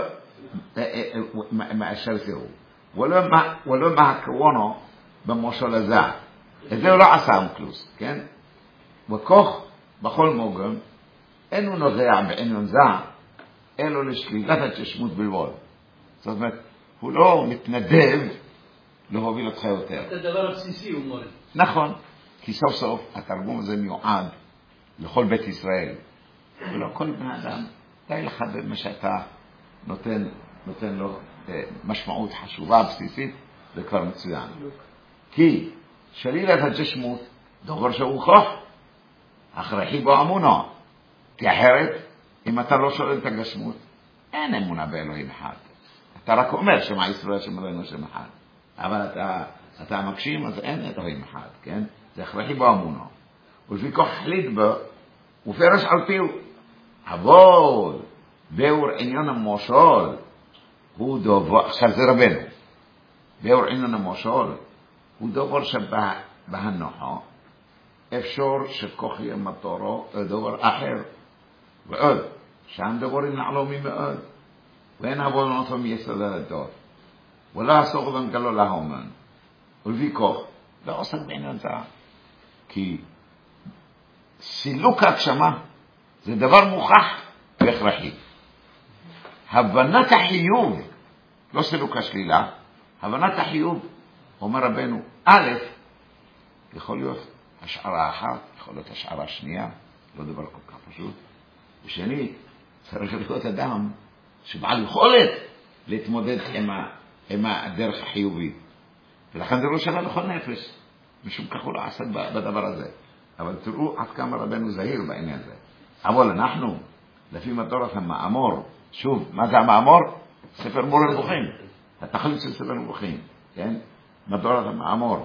מה אשר שיחו, ולא מה הכוונו במושל הזה. את זה הוא לא עשה אונקלוס, כן? וכוח בכל מוגם, אינו נוגע בעניין זה, אלו לשלילת התשמות בלבד. זאת אומרת, הוא לא מתנדב להוביל אותך יותר. זה דבר הבסיסי, הוא מורה. נכון, כי סוף סוף התרגום הזה מיועד לכל בית ישראל, ולא כל בן אדם, די לך במה שאתה נותן, נותן לו משמעות חשובה, בסיסית, זה כבר מצוין. כי שלילת הגשמות דבר שהוא כוח. הכרחי בו אמונו. כי אחרת, אם אתה לא שואל את הגשמות, אין אמונה באלוהים אחד. אתה רק אומר שמה ישראל שם אלוהינו שם אחד. אבל אתה, אתה מקשים, אז אין אלוהים אחד, כן? זה הכרחי בו אמונו. ולפי כוח החליט בו, ופרש על פיו. אבל, באור עניין המושל, הוא דבר, עכשיו זה רבנו. באור עניין המושל, הוא דבר שבהנוחו, אפשר שכוח יהיה מטורו, דבר אחר. ועוד, שם דברים נעלומים מאוד. ואין הבולנות מיסוד הדעות. ולא אסור them גלו להומן. ולפי כוח, לא עוסק בעניין זה. כי סילוק ההגשמה זה דבר מוכח והכרחי. הבנת החיוב, לא סילוק השלילה, הבנת החיוב, אומר רבנו, א', יכול להיות השערה אחת, יכול להיות השערה שנייה, לא דבר כל כך פשוט. ושני, צריך להיות אדם שבעל יכולת להתמודד עם, ה, עם הדרך החיובית. ולכן זה לא שווה לכל נפש. משום כך הוא לא עסק בדבר הזה. אבל תראו עד כמה רבנו זהיר בעניין הזה. אבל אנחנו, לפי מדורת המאמור, שוב, מה זה המאמור? ספר מורה נבוכים. התכלית של ספר נבוכים, כן? מדורת המאמור.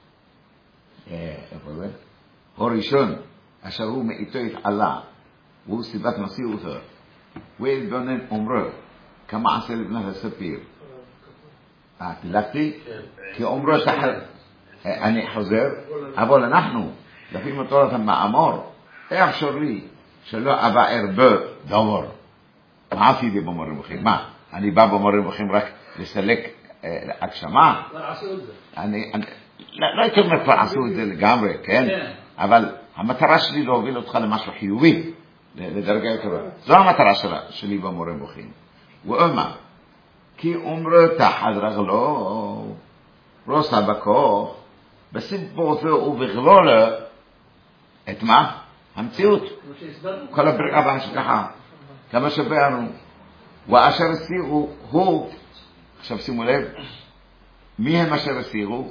איפה זה? הוא ראשון, אשר הוא מאיתו התעלה, והוא סיבת מסיעותו. והתבונן אומרו, כמה עשה לבנת הספיר. אה, תדלקתי? כי אומרו תחת, אני חוזר, אבל אנחנו, לפי מדורת המאמור, איך אפשר לי שלא אבאר בדבר? מה עשיתי במורה נבוכים? מה? אני בא במורה נבוכים רק לסלק הגשמה? כבר עשו את זה. אני, לא הייתי אומר כבר עשו את זה לגמרי, כן? אבל המטרה שלי להוביל אותך למשהו חיובי, לדרגה יותר. זו המטרה שלי במורה נבוכים. ואומר, כי אומרו תחת רגלו, רוסה בכוח, בסיבותו ובכלולו, את מה? המציאות. כל הבריאה וההשגחה. כמה שבאנו. ואשר הסירו הוא, עכשיו שימו לב, מי הם אשר הסירו?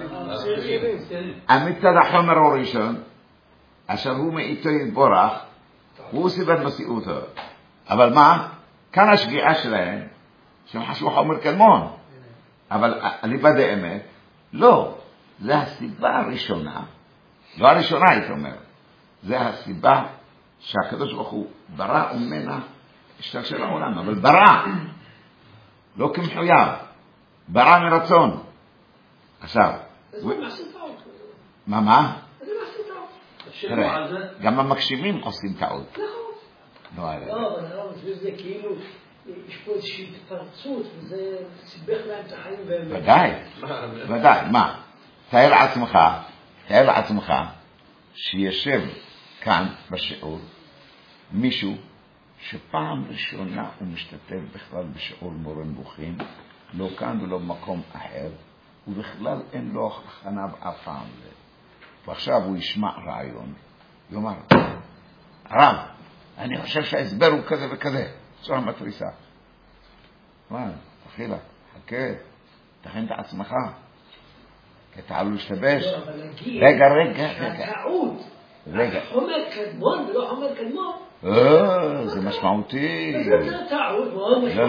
המצד החומר הראשון, אשר הוא מאיתו יתבורך, הוא סיבת מסיעותו. אבל מה? כאן השגיאה שלהם, שהם חשבו חומר קלמון. אבל הליבה דאמת, לא. זה הסיבה הראשונה, לא הראשונה הייתי אומר, זה הסיבה שהקדוש ברוך הוא ברא ומנה השתלשל העולם, אבל ברא, לא כמחויב, ברא מרצון. עכשיו, מה מה? תראה, גם המקשיבים עושים טעות. לא, אבל הרב, זה כאילו, יש פה איזושהי התפרצות, וזה סיבך להם את החיים באמת. ודאי, ודאי, מה? תאר לעצמך, תאר לעצמך, שישב כאן בשיעור, מישהו שפעם ראשונה הוא משתתף בכלל בשיעור מורה נבוכים, לא כאן ולא במקום אחר, ובכלל אין לו הכנה באף פעם זה. ועכשיו הוא ישמע רעיון, יאמר, הרב, אני חושב שההסבר הוא כזה וכזה, צורה מטריסה. מה, תחילה, חכה, תכין את עצמך, כי אתה עלול להשתבש. רגע, רגע, רגע. רגע. חומר קדמון ולא חומר קדמון. אה, זה משמעותי. זה טעות, מאוד משמעותי.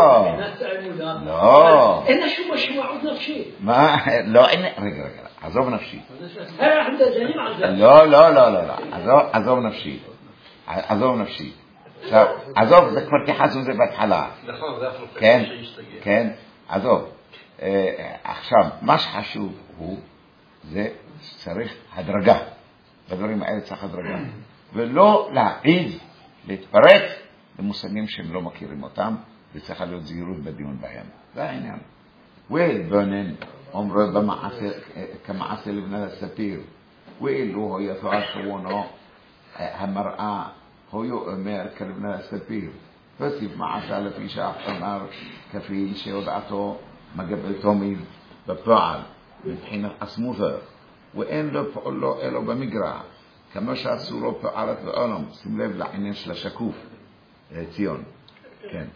לא, לא. לא. אין לה שום משמעות נפשית. מה? לא, אין, רגע, רגע, עזוב נפשי. אנחנו דנים על זה. לא, לא, לא, לא, לא. עזוב נפשי. עזוב נפשי. עכשיו, עזוב, זה כבר תחסו זה בהתחלה. נכון, זה אפילו כן, כן, עזוב. עכשיו, מה שחשוב הוא, זה צריך הדרגה. בדברים האלה צריך הדרגה. ולא להעיד, להתפרץ למושגים שהם לא מכירים אותם, וצריך להיות זהירות בדיון בהם. זה העניין. והתבונן, אומרו כמעשה לבנת הספיר, ואילו היה תואר כוונו, המראה, הוא אומר כלבנת הספיר. פסיף מעשה לפי שאמר כפיל שהודעתו מגבלתו בפועל, מבחינת עצמותו, ואין לו פעולו אלו במגרע, כמו שעשו לו פעלת בעולם. שים לב לעניין של השקוף, ציון, כן.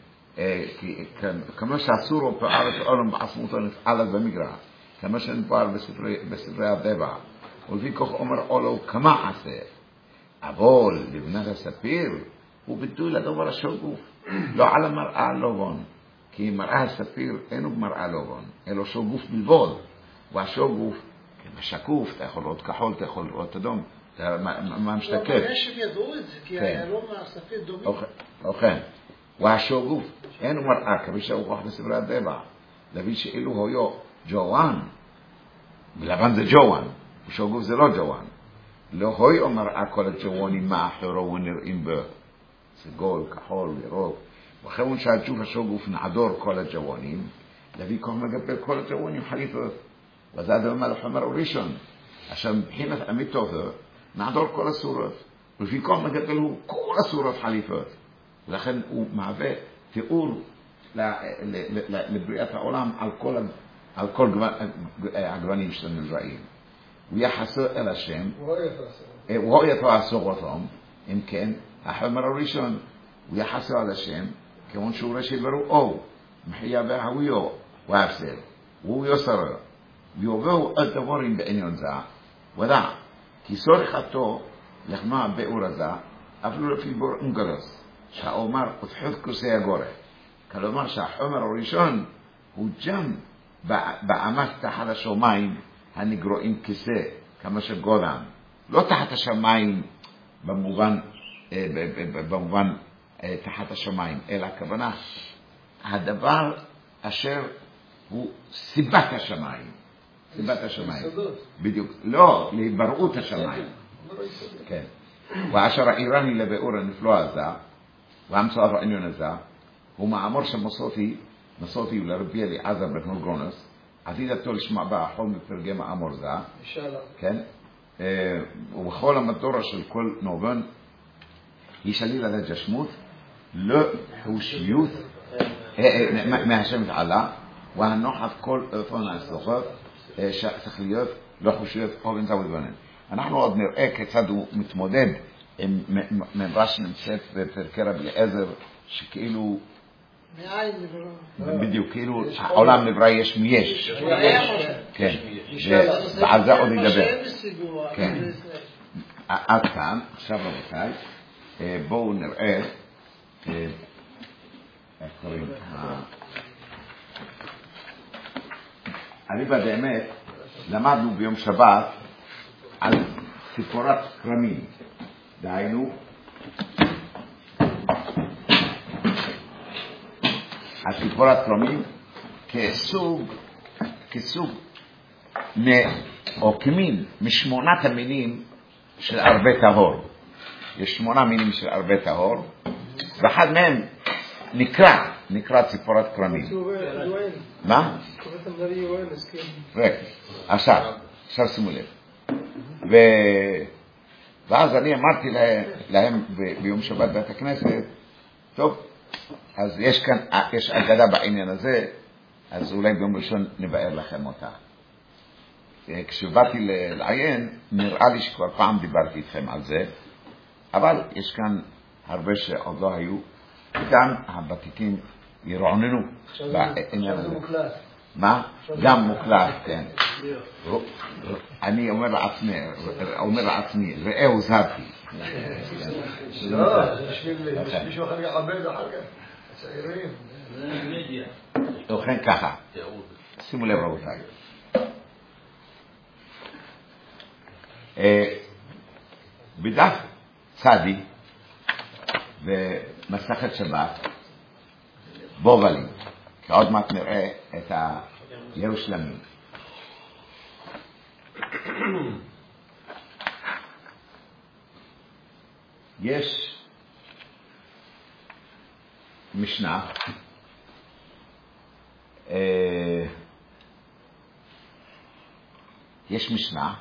כמו שעשו לו פעלת בעולם בעצמותו נפעלת במגרע, כמו שנפעל בספרי, בספרי הטבע, ולפי כוח אומר עולו כמה עשה. אבל לבנת הספיר הוא ביטוי לדבר השוגוף. לא על המראה לובון. כי מראה הספיר אינו מראה לובון, אלא שוגוף בלבוד. והשוגוף, בשקוף, אתה יכול לראות כחול, אתה יכול לראות אדום. מה משתקף? לא, יש שהם ידעו את זה, כי היהלום והספיר דומים. אוקיי. והשוגוף, אינו מראה, כפי שהוכח בספרי הטבע. להבין שאילו היו ג'ואן, ולבן זה ג'ואן, ושוגוף זה לא ג'ואן. לא היו מראה כל הג'ואנים מה אחרו ונראים בו. סגול, כחול, ירוק. וכיוון שהג'וף השוגוף נעדור כל הג'ואנים, להביא כוח מגבל כל הג'ואנים חליפות. וזה אדם מלך אומר ראשון. עכשיו מבחינת אמיתו נעדור כל הסורות. ולפי כוח מגבל הוא כל הסורות חליפות. ולכן הוא מהווה תיאור לבריאת העולם על כל, על כל הגוונים של הנבראים. הוא יחסו אל השם. הוא יתעסור אותם. אם כן, החומר הראשון הוא יחסו על השם, כמון שהוא ראשי ברואו, מחיה בהוויו, והפסל. והוא יוסרו. ויובאו עוד דבורים בעניין זה, ודע, כי סורכתו לחמה באור הזה, אפילו לפי בור אונגלוס, שהאומר ותחת כוסי הגורף. כלומר שהחומר הראשון הוא ג'ם בעמק תחת השמיים הנגרועים כיסא, כמה שגודם. לא תחת השמיים במובן, במובן תחת השמיים, אלא הכוונה, הדבר אשר הוא סיבת השמיים. סיבת השמיים. בדיוק. לא, להיבראות השמיים. כן. ואשר האיראני לבאור הנפלא הזה, והמצואר העניין הזה, הוא מאמר שמסותי, מסותי לרבי אליעזר בן הורגונוס, עתידתו לשמע בה החול מפרגם מאמר זה. כן. ובכל המטורה של כל נובן, היא שליל על הגשמות, לא חושיות, מהשם תעלה, והנוחת כל אופן ההצלחות, צריך להיות לא חושיות או בנצה ובנן. אנחנו עוד נראה כיצד הוא מתמודד עם ממרה שנמצאת בפרקי רבי אליעזר, שכאילו מאין נברא. בדיוק, כאילו העולם נברא יש מיש. כן. ועל זה עוד ידבר. כן. עד כאן, עכשיו רבותיי, בואו נראה איך קוראים. אני באמת למדנו ביום שבת על ציפורת כרמים. דהיינו, על ציפורת כרמים כסוג, כסוג, או כמין משמונת המינים של הרבה טהור. יש שמונה מינים של הרבה טהור, ואחד מהם נקרא, נקרא ציפורת כרמים. מה? רגע, עכשיו, עכשיו שימו לב. ו... ואז אני אמרתי להם, להם ב... ביום שבת בית הכנסת, טוב, אז יש כאן, יש אגדה בעניין הזה, אז אולי ביום ראשון נבאר לכם אותה. כשבאתי לעיין, נראה לי שכבר פעם דיברתי איתכם על זה, אבל יש כאן הרבה שעוד לא היו, וגם הבתיקים ירעוננו בעניין הזה. מה? גם מוקלט, כן. אני אומר לעצמי, אומר לעצמי, ראה הוזהרתי. לא, זה בשביל מישהו אחר יחבד אחר כך. הצעירים. זה מדיה. ובכן ככה. שימו לב רבותיי. בדף צדי במסכת שבת בובלים, כי עוד מעט נראה את הירושלמים. יש משנה יש משנה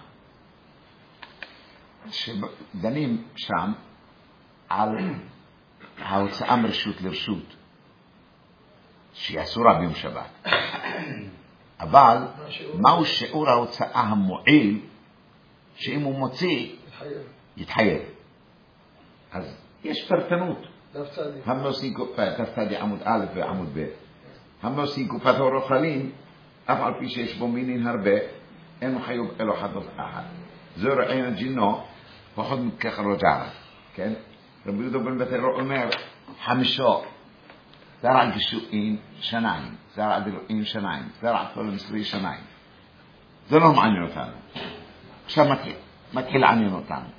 שדנים שם על ההוצאה מרשות לרשות שהיא אסורה ביום שבת. אבל מהו שיעור ההוצאה המועיל שאם הוא מוציא יתחייב? אז יש פרטנות. המוסי קופת, תפתדי עמוד א' ועמוד ב'. המוסי קופת הורוכלים, אף על פי שיש בו מינין הרבה, אינו חיוב אלו חדות אחת. זור עין הג'ינו, פחות מכך רוג'רה. כן? רבי יהודה בן בתר אומר, חמישו, זרע גשועין שניים, זרע דלועים שניים, זרע כל המסרי שניים. זה לא מעניין אותנו. עכשיו מתחיל, מתחיל לעניין אותנו.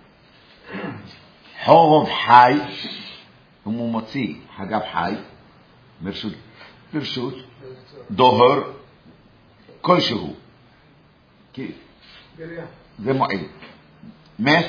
חורב חי, אם הוא מוציא חגב חי, ברשות, ברשות, דוהר, כלשהו. כי זה מועיל. מת,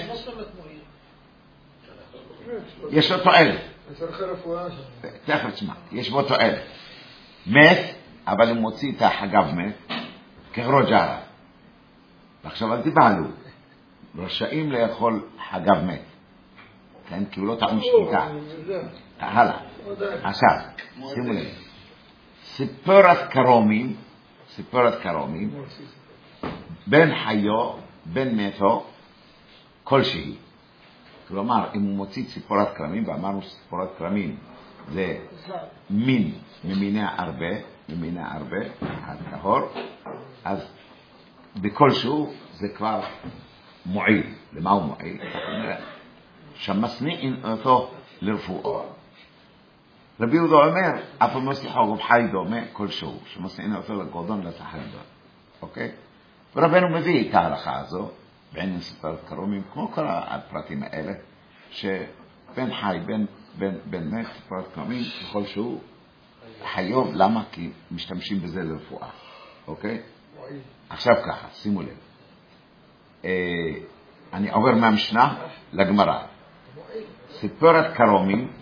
יש לו תועלת. תכף תשמע, יש בו תועלת. מת, אבל הוא מוציא את החגב מת, כרוג'רה. ועכשיו אל תבעלו, רשאים לאכול חגב מת. כן, כי הוא לא טעון שחיטה. הלאה. עכשיו, שימו לב. סיפורת קרומים, סיפורת קרומים, בין חיו, בין מתו, כלשהי. כלומר, אם הוא מוציא ציפורת קרמים, ואמרנו ציפורת קרמים זה מין ממיני הרבה, ממיני הרבה, הטהור, אז בכלשהו זה כבר מועיל. למה הוא מועיל? שמשניעים אותו לרפואו. רבי יהודה אומר, אף המסליח הוא חי דומה כלשהו, שמשניעים אותו לגודון לסחר דו. אוקיי? ורבנו מביא את ההלכה הזו, בעניין סיפורת קרומים, כמו כל הפרטים האלה, שבן חי, בן, בן, בן מת, סיפורת קרומים, ככל שהוא חיוב, למה? כי משתמשים בזה לרפואה. אוקיי? עכשיו ככה, שימו לב. אה, אני עובר מהמשנה לגמרא. סיפורת קרומים,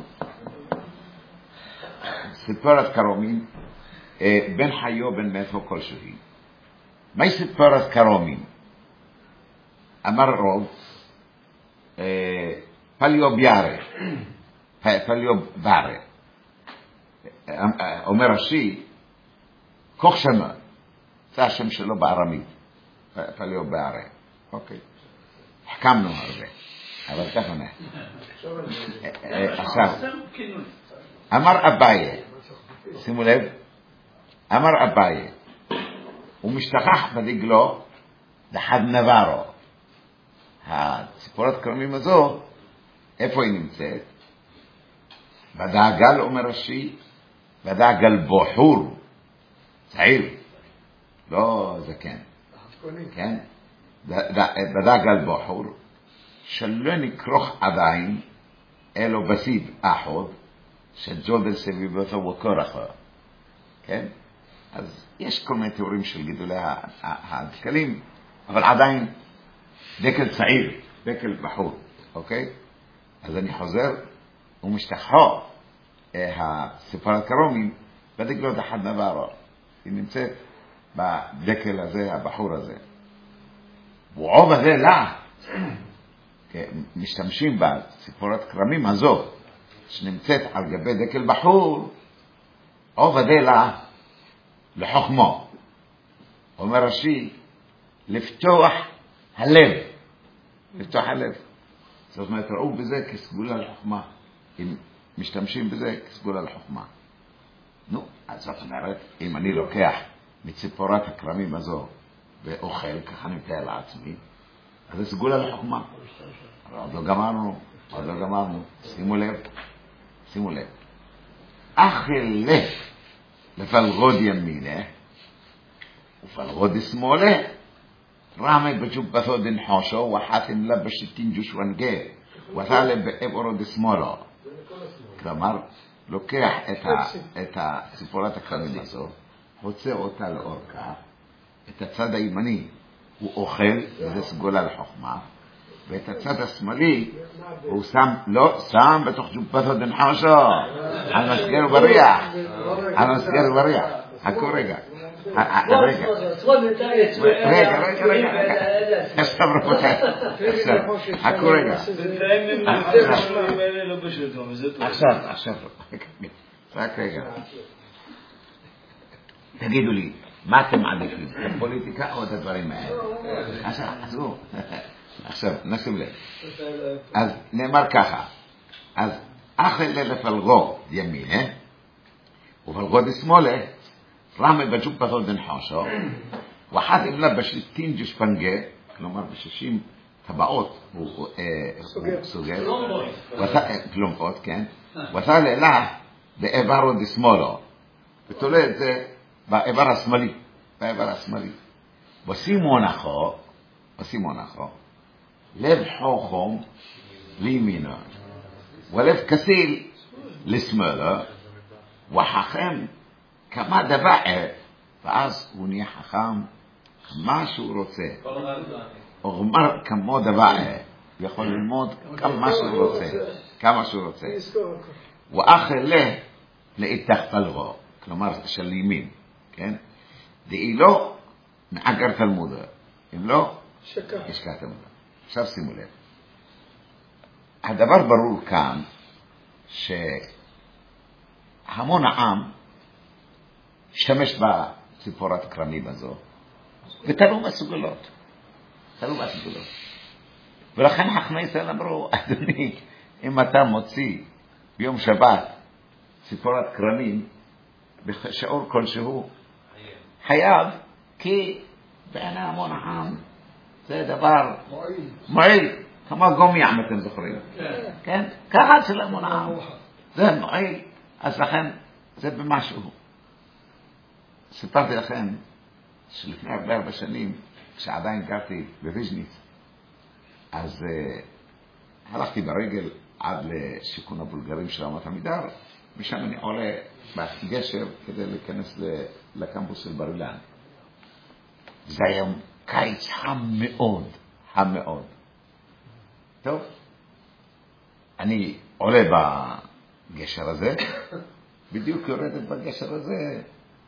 סיפורת קרומים, אה, בן חיו, בן מתו כלשהו. מהי סיפורת קרומים? אמר רוב, פליו ביארה, פליו ביארה. אומר רש"י, כוך שמה, זה השם שלו בארמית, פליו ביארה. אוקיי. חכמנו הרבה, אבל ככה מה. עכשיו, אמר אביי, שימו לב, אמר אביי, הוא משתכח בדגלו, דחד נברו. הציפורת קרמים הזו, איפה היא נמצאת? בדעגל, אומר רש"י, בדעגל בוחור, צעיר, לא זקן, כן? בדעגל בוחור, שלא נכרוך עדיין, אלו בסיד אחוד, שג'ודל סביבותו וכורחו, כן? אז יש כל מיני תיאורים של גידולי הדקלים, אבל עדיין דקל צעיר, דקל בחור, אוקיי? אז אני חוזר, ומשתכחו הסיפורת קרומים, בדקלו דחד נברו. היא נמצאת בדקל הזה, הבחור הזה. ועוב הזה לה, משתמשים בסיפורת קרמים הזו, שנמצאת על גבי דקל בחור, עוב הזה לה, לחוכמו. אומר רש"י, לפתוח הלב. לפתוח הלב. זאת אומרת, ראו בזה כסגולה לחוכמה. אם משתמשים בזה כסגולה לחוכמה. נו, אז זאת אומרת, אם אני לוקח מציפורת הקרמים הזו ואוכל, ככה אני מתאר לעצמי, אז זה סגולה לחוכמה. עוד לא גמרנו, עוד לא גמרנו. שימו לב, שימו לב. אכל לפלגוד ימינה, ופלגוד שמאלה, רמי בג'ובתו דין חושו, וחתם לה בשתין ג'ושואנגה, ותעלה באברו דשמאלו. כלומר, לוקח את הסיפורת הקרמים הזו, הוצא אותה לאורכה, את הצד הימני הוא אוכל, וזה סגולה לחוכמה, ואת הצד השמאלי הוא שם, לא, שם בתוך ג'ובתו דין חושו, על מסגר ובריח, על מסגר ובריח. חכו רגע. רגע, רגע, רגע, רגע, עכשיו רבותיי, עכשיו, חכו רגע, עכשיו, עכשיו, רק רגע, תגידו לי, מה אתם מעדיפים, את הפוליטיקה או את הדברים האלה? עכשיו, עזבו, עכשיו, נשים לב, אז נאמר ככה, אז אכל לפלגו ימינה, ופלגו דשמאלה, רמי בג'ובתו דין חושו, וחתם לה בשתין ג'ושפנגה, כלומר בשישים טבעות, הוא סוגר, פלומפות, כן, הוא עשה לאלה באיברו דשמאלו, ותולה את זה באיבר השמאלי, באיבר השמאלי. ושימו נחו, ושימו נחו, לב חוכם לימינו, ולב כסיל לשמאלו, וחכם כמה דבעה, ואז הוא נהיה חכם מה שהוא רוצה. הוא אומר כמו דבעה, הוא יכול ללמוד כמה שהוא רוצה, כמה שהוא רוצה. ואחר לה לאיתך פלגו, כלומר של ימין, כן? דאי לא נאגר תלמודה, אם לא, ישקע תלמודה. עכשיו שימו לב. הדבר ברור כאן, שהמון העם השתמש בציפורת הקרנים הזו, ותלו מסוגלות. תלו מסוגלות. ולכן חכמי ישראל אמרו, אדוני, אם אתה מוציא ביום שבת ציפורת קרנים, בשיעור כלשהו, חייב, כי בעיני המון העם זה דבר מועיל, כמו גומי אם אתם זוכרים. כן? ככה אצל המון העם. זה מועיל, אז לכן זה במשהו. סיפרתי לכם שלפני הרבה הרבה שנים, כשעדיין גרתי בוויז'ניץ, אז uh, הלכתי ברגל עד לשיכון הבולגרים של רמת עמידר, משם אני עולה בגשר כדי להיכנס לקמפוס של בר אילן. זה היה קיץ חם מאוד, חם מאוד. טוב, אני עולה בגשר הזה, בדיוק יורדת בגשר הזה,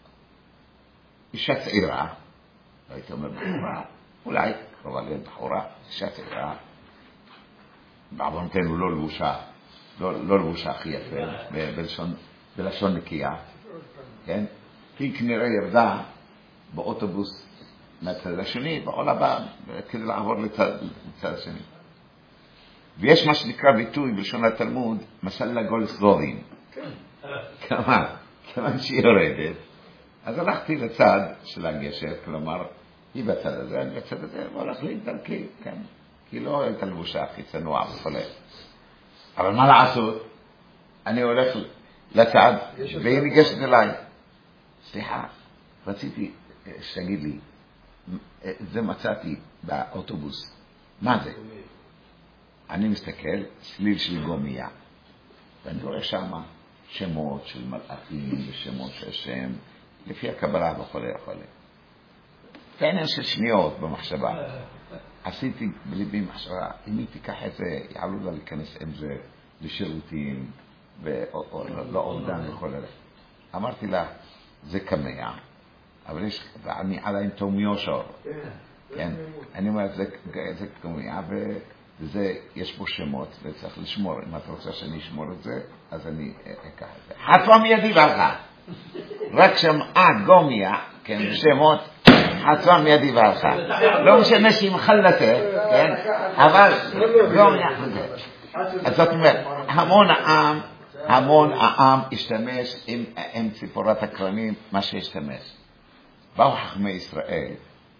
אישה צעירה, לא הייתי אומר בחורה, אולי קרובה להיות בחורה, אישה צעירה, בעוונותינו לא לבושה, לא, לא לבושה הכי יפה, בלשון, בלשון נקייה, כן? היא כנראה ירדה באוטובוס מהצד השני, בעול הבא, כדי לעבור לצד, לצד השני. ויש מה שנקרא ביטוי בלשון התלמוד, מסלה גול סגורים. כלומר, כיוון שהיא יורדת, אז הלכתי לצד של הגשר, כלומר, היא בצד הזה, אני בצד הזה, והולך לי דרכי, כן? כי לא הייתה לבושה הכי צנועה וכולי. אבל מה לעשות? אני הולך לצד, והיא ניגשת אליי. סליחה, רציתי שתגיד לי, זה מצאתי באוטובוס. מה זה? אני מסתכל, סליל של גומיה, ואני רואה שם שמות של מלאכים ושמות של השם, לפי הקבלה וכולי וכולי. בעניין של שניות במחשבה. עשיתי בליבי מחשבה, אם היא תיקח את זה, יעלו לה להיכנס עם זה לשירותים, ולא אובדן וכולי. אמרתי לה, זה קמע, אבל יש, ואני עדיין תאומי אושר. כן? אני אומר, זה קמע, וזה, יש בו שמות, וצריך לשמור. אם את רוצה שאני אשמור את זה, אז אני אקח את זה. חטפה מיידי בעלך. רק שמעה גומיה, כן, שמות, חטפה מיידי בעלך. לא משנה שהיא מחלטת, כן? אבל גומיה. אז זאת אומרת, המון העם, המון העם השתמש עם, עם ציפורת הקרנים, מה שהשתמש. באו חכמי ישראל,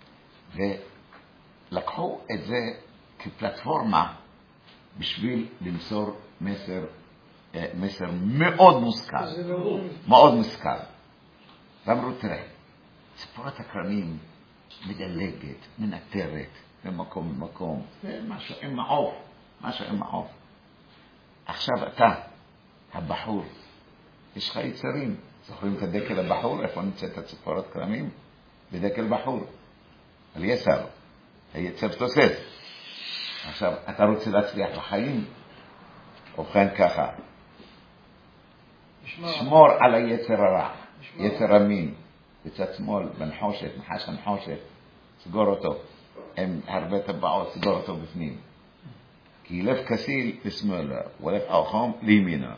ולקחו את זה כפלטפורמה בשביל למסור מסר, מסר מאוד מושכל, מאוד מושכל. ואמרו, תראה, ציפורת הקרנים מדלגת, מנטרת, ממקום למקום, משהו עם מעוף, משהו עם מעוף. עכשיו אתה, הבחור, יש לך יצרים, זוכרים את הדקל הבחור, איפה נמצאת הציפורת קרנים? בדקל בחור, על יסר, היצר תוסס. עכשיו, אתה רוצה להצליח בחיים? ובכן ככה, שמור על היצר הרע, יצר המין, בצד שמאל, בנחושת, נחש הנחושת, סגור אותו, עם הרבה טבעות, סגור אותו בפנים. כי לב כסיל לשמאלה, ולב חכם לימינה.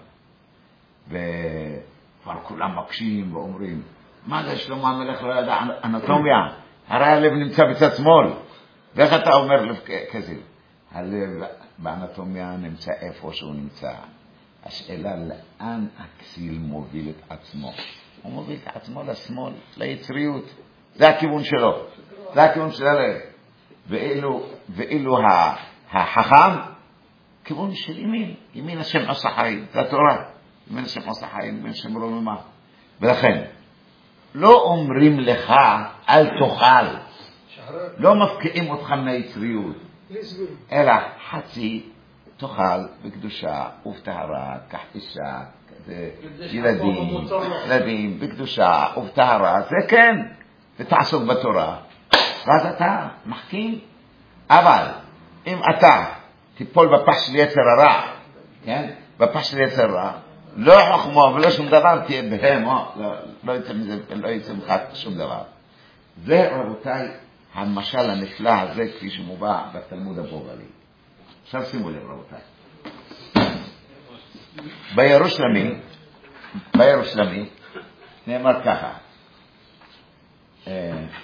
וכבר כולם מקשים ואומרים, מה זה שלמה המלך לא ידע אנטומיה? הרי הלב נמצא בצד שמאל. ואיך אתה אומר לב כסיל? הלב באנטומיה נמצא איפה שהוא נמצא. השאלה לאן הכסיל מוביל את עצמו? הוא מוביל את עצמו לשמאל, ליצריות. זה הכיוון שלו. זה הכיוון של הלב. ואילו, ואילו החכם, כיוון של ימין, ימין השם עושה חיים, זה התורה, ימין השם עושה חיים, ימין השם לא ממה. ולכן, לא אומרים לך, אל תאכל, לא מפקיעים אותך מהיצריות, אלא חצי תאכל בקדושה ובטהרה, כך אישה, ילדים, ילדים בקדושה ובטהרה, זה כן, ותעסוק בתורה, ואז אתה מחכים. אבל אם אתה תיפול בפח של יצר הרע, כן? בפח של יצר הרע, לא חוכמה ולא שום דבר, תהיה בהם, לא, לא יצא מזה, לא יצא ממך שום דבר. זה, רבותיי, המשל הנפלא הזה, כפי שמובא בתלמוד הבבלי. עכשיו שימו לב, רבותיי. בירושלמי, בירושלמי, נאמר ככה, אה,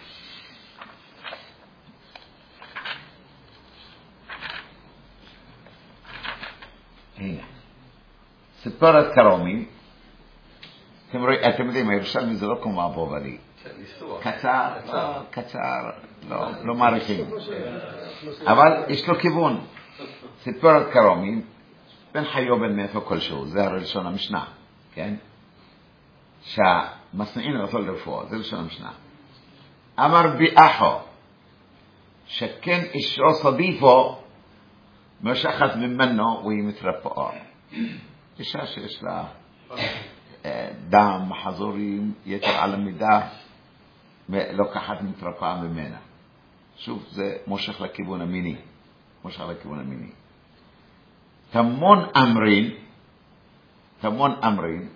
הנה, ספורת קרומי, אתם רואים, אתם יודעים, הירושלמי זה לא כמו הבבלי. קצר, קצר, לא, לא מעריכים. אבל יש לו כיוון. ספורת קרומי, בין חיו בין מאיפה כלשהו, זה הרי לשון המשנה, כן? שהמסנעים לרצות לרפואה, זה לשון המשנה. אמר בי אחו, שכן אישו סדיפו, משחת ממנו והיא מתרפאה. אישה שיש לה דם, מחזורים, יתר על המידה, ולוקחת מתרפאה ממנה. שוב, זה מושך לכיוון המיני. מושך לכיוון המיני. תמון אמרין, תמון אמרין,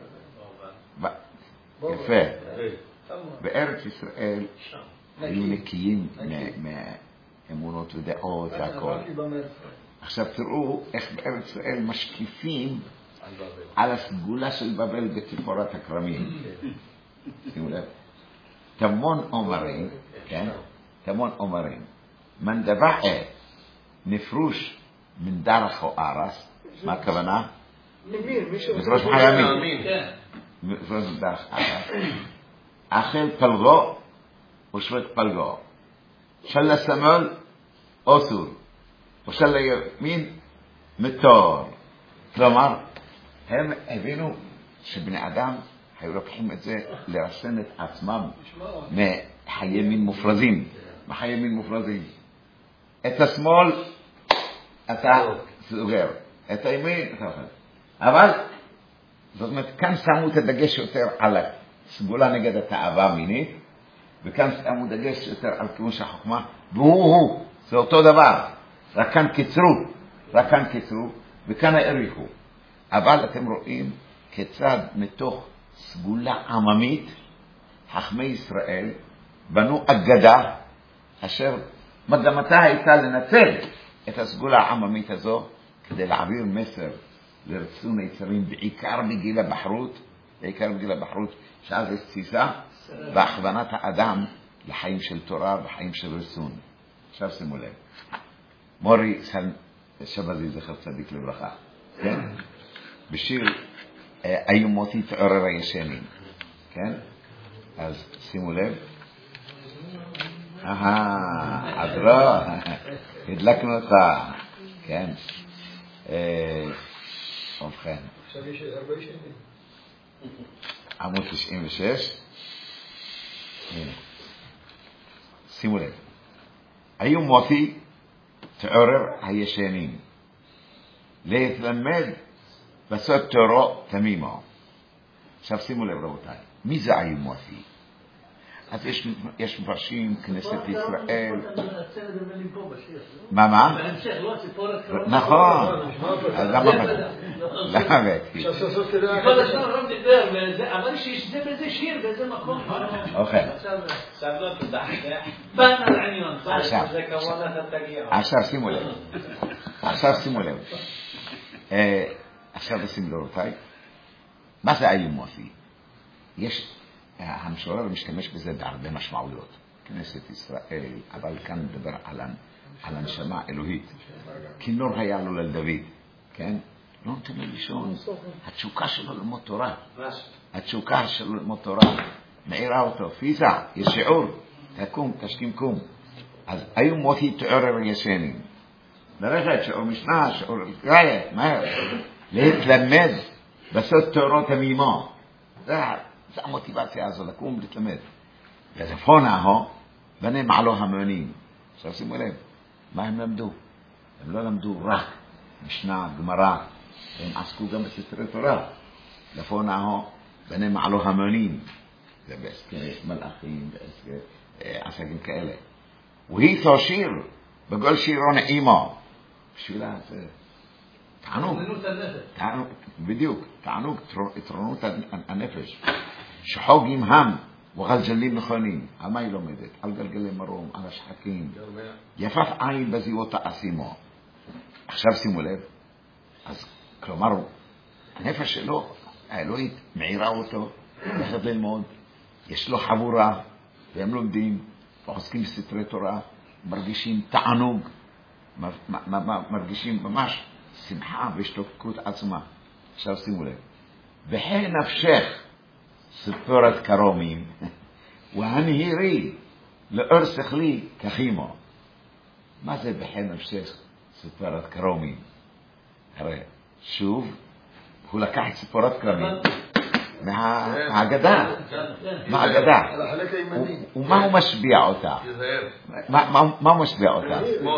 יפה, בארץ ישראל היו נקיים מאמונות ודעות והכל. עכשיו תראו איך בארץ ישראל משקיפים על הסגולה של בבל בתפארת הכרמים. שימו לב. תמון אומרים, כן? תמון אומרים, מן דבעה נפרוש מן דרך או ארס, מה הכוונה? מפרוש מחיימים. מפרוש מן דרך ארס. אכל פלגו ושבט פלגו. של שמאל אסור. ושל ימין מתור. כלומר, הם הבינו שבני אדם היו לוקחים את זה לרסן את עצמם מחיי מין מופרזים. מחיי מין מופרזים. את השמאל אתה סוגר. את הימין אתה אוכל. אבל, זאת אומרת, כאן שמו את הדגש יותר על הסגולה נגד התאווה המינית, וכאן שמו דגש יותר על כיוון של החוכמה, והוא הוא, זה אותו דבר. רק כאן קיצרו, רק כאן קיצרו, וכאן העריכו. אבל אתם רואים כיצד מתוך סגולה עממית, חכמי ישראל בנו אגדה, אשר מגמתה הייתה לנצל את הסגולה העממית הזו, כדי להעביר מסר לרצון היצרים, בעיקר בגיל הבחרות, בעיקר בגיל הבחרות, שאז יש תסיסה, והכוונת האדם לחיים של תורה וחיים של רצון. עכשיו שימו לב. מורי שבזי זכר צדיק לברכה, כן? בשיר איומותי תעורר הישנים, כן? אז שימו לב. אהה, אז לא, הדלקנו אותה, כן? ובכן. עכשיו יש הרבה שנים. עמוד תשעים ושש. הנה. שימו לב. איומותי תעורר הישנים. להתלמד בסוד תורו תמימו. עכשיו שימו לב רבותיי. מי זה איומותי? אז יש, יש מפרשים, כנסת ישראל. מה, מה? נכון. אז למה בזה? למה בזה? כל השם הרב דיבר, אבל שיש זה בזה שיר, באיזה מקום. אוקיי. עכשיו לא תדחדח. בן על עניון. עכשיו. זה כמובן אתה תגיע. עכשיו שימו לב. עכשיו שימו לב. עכשיו תשימו לב רבותיי. מה זה איומותי? יש... המשורר משתמש בזה בהרבה משמעויות. כנסת ישראל, אבל כאן מדבר על, על הנשמה אלוהית. כינור היה לו לדוד, כן? לא נותן לו לישון. התשוקה שלו ללמוד תורה. התשוקה שלו ללמוד תורה. מעירה אותו. פיזה, יש שיעור. תקום, תשכים קום. אז איומותי תעורר ישנים. ללכת שיעור משנה, שיעור גאיה, מהר. להתלמד בסוד תורות המימה. זה, זה המוטיבציה הזו, לקום להתלמד. וצפון ההוא, בני מעלו המונים. עכשיו שימו לב, מה הם למדו? הם לא למדו רק משנה, גמרא, הם עסקו גם בספרי תורה. לפון ההוא, בני מעלו המונים. זה בעסקי מלאכים, בעסקי עסקים כאלה. והיא תושיר בגול שירו נעימו. בשבילה זה תענוג. תענוג, בדיוק, תענוג, תרונות הנפש. שחוג עם הם וגלגלים נכונים. על מה היא לומדת? על גלגלי מרום, על השחקים. יפף עין בזירות העשימו. עכשיו שימו לב, אז כלומר, הנפש שלו, האלוהית, מעירה אותו, הולכת ללמוד, יש לו חבורה, והם לומדים, ועוסקים בסתרי תורה, מרגישים תענוג, מרגישים ממש שמחה והשתוקקות עצמה. עכשיו שימו לב, בחי נפשך ספורת קרומים, והנהירי לאור שכלי כחימו. מה זה בחי נפשך ספורת קרומים? הרי שוב, הוא לקח את ספורת קרומים מהאגדה, מהאגדה. ומה הוא משביע אותה? מה הוא משביע אותה?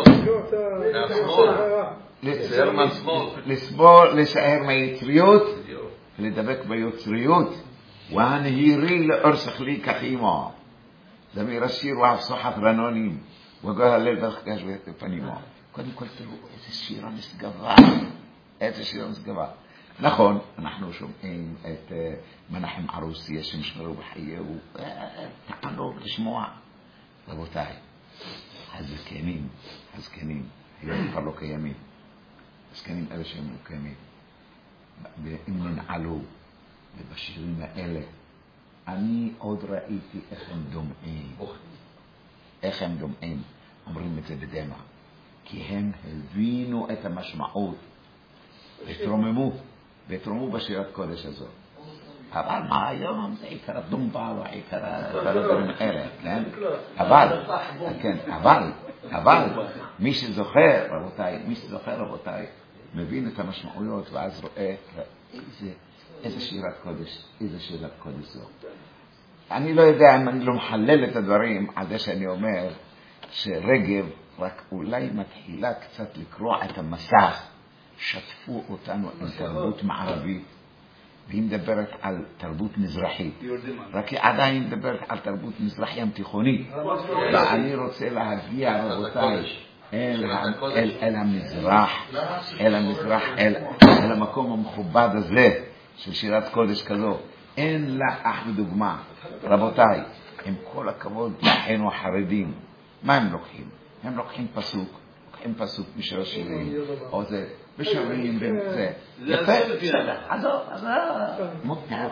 לסבול, לשער מהיצריות, לדבק ביוצריות, והנהירי לאור שכלי כחימו. זמיר השיר והפסוחת רנונים, וגול הלל דרכש ופנימו. קודם כל תראו איזה שירה מסגבה, איזה שירה מסגבה. נכון, אנחנו שומעים את מנחם ערוסי, שנשמרו בחייהו, תענוג לשמוע. רבותיי, הזקנים, הזקנים, היום כבר לא קיימים. הזקנים אלה שהם לא קיימים. והם ננעלו, ובשירים האלה, אני עוד ראיתי איך הם דומעים. איך הם דומעים, אומרים את זה בדמה. כי הם הבינו את המשמעות, ותרוממו. והתרומו בשירת קודש הזאת. אבל מה היום זה עיקר הדומבה ועיקר הדברים האלה, כן? אבל, כן, אבל, אבל, מי שזוכר, רבותיי, מי שזוכר, רבותיי, מבין את המשמעויות, ואז רואה איזה, איזה שירת קודש, איזה שירת קודש זו. אני לא יודע אם אני לא מחלל את הדברים, על זה שאני אומר שרגב רק אולי מתחילה קצת לקרוע את המסך, שתפו אותנו עם תרבות מערבית, והיא מדברת על תרבות מזרחית. רק היא עדיין מדברת על תרבות מזרחי המתיכונית. ואני רוצה להגיע, רבותיי, אל המזרח, אל המזרח, אל המקום המכובד הזה של שירת קודש כזו. אין לה אח ודוגמה. רבותיי, עם כל הכבוד לאחינו החרדים, מה הם לוקחים? הם לוקחים פסוק, לוקחים פסוק משל השירים, או זה, בשירים, זה. יפה, עזוב, עזוב, מותר.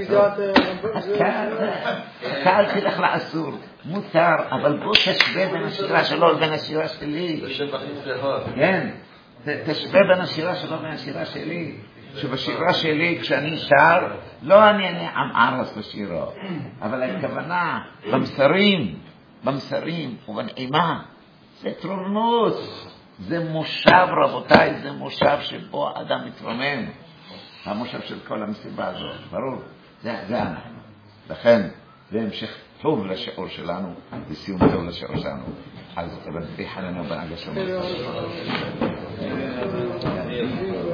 קל תלך לאסור, מותר, אבל בוא תשווה בין השירה שלו לבין השירה שלי. כן, תשווה בין השירה שלו לבין השירה שלי. שבשירה שלי כשאני שר, לא אני אני עם ערס בשירה, אבל הכוונה במסרים, במסרים ובנעימה, זה תרונות, זה מושב, רבותיי, זה מושב שבו האדם מתרומם, המושב של כל המסיבה הזאת, ברור, זה, זה אנחנו. לכן, זה המשך טוב לשיעור שלנו, וסיום טוב לשיעור שלנו. אז רבי חננו בן הגשם.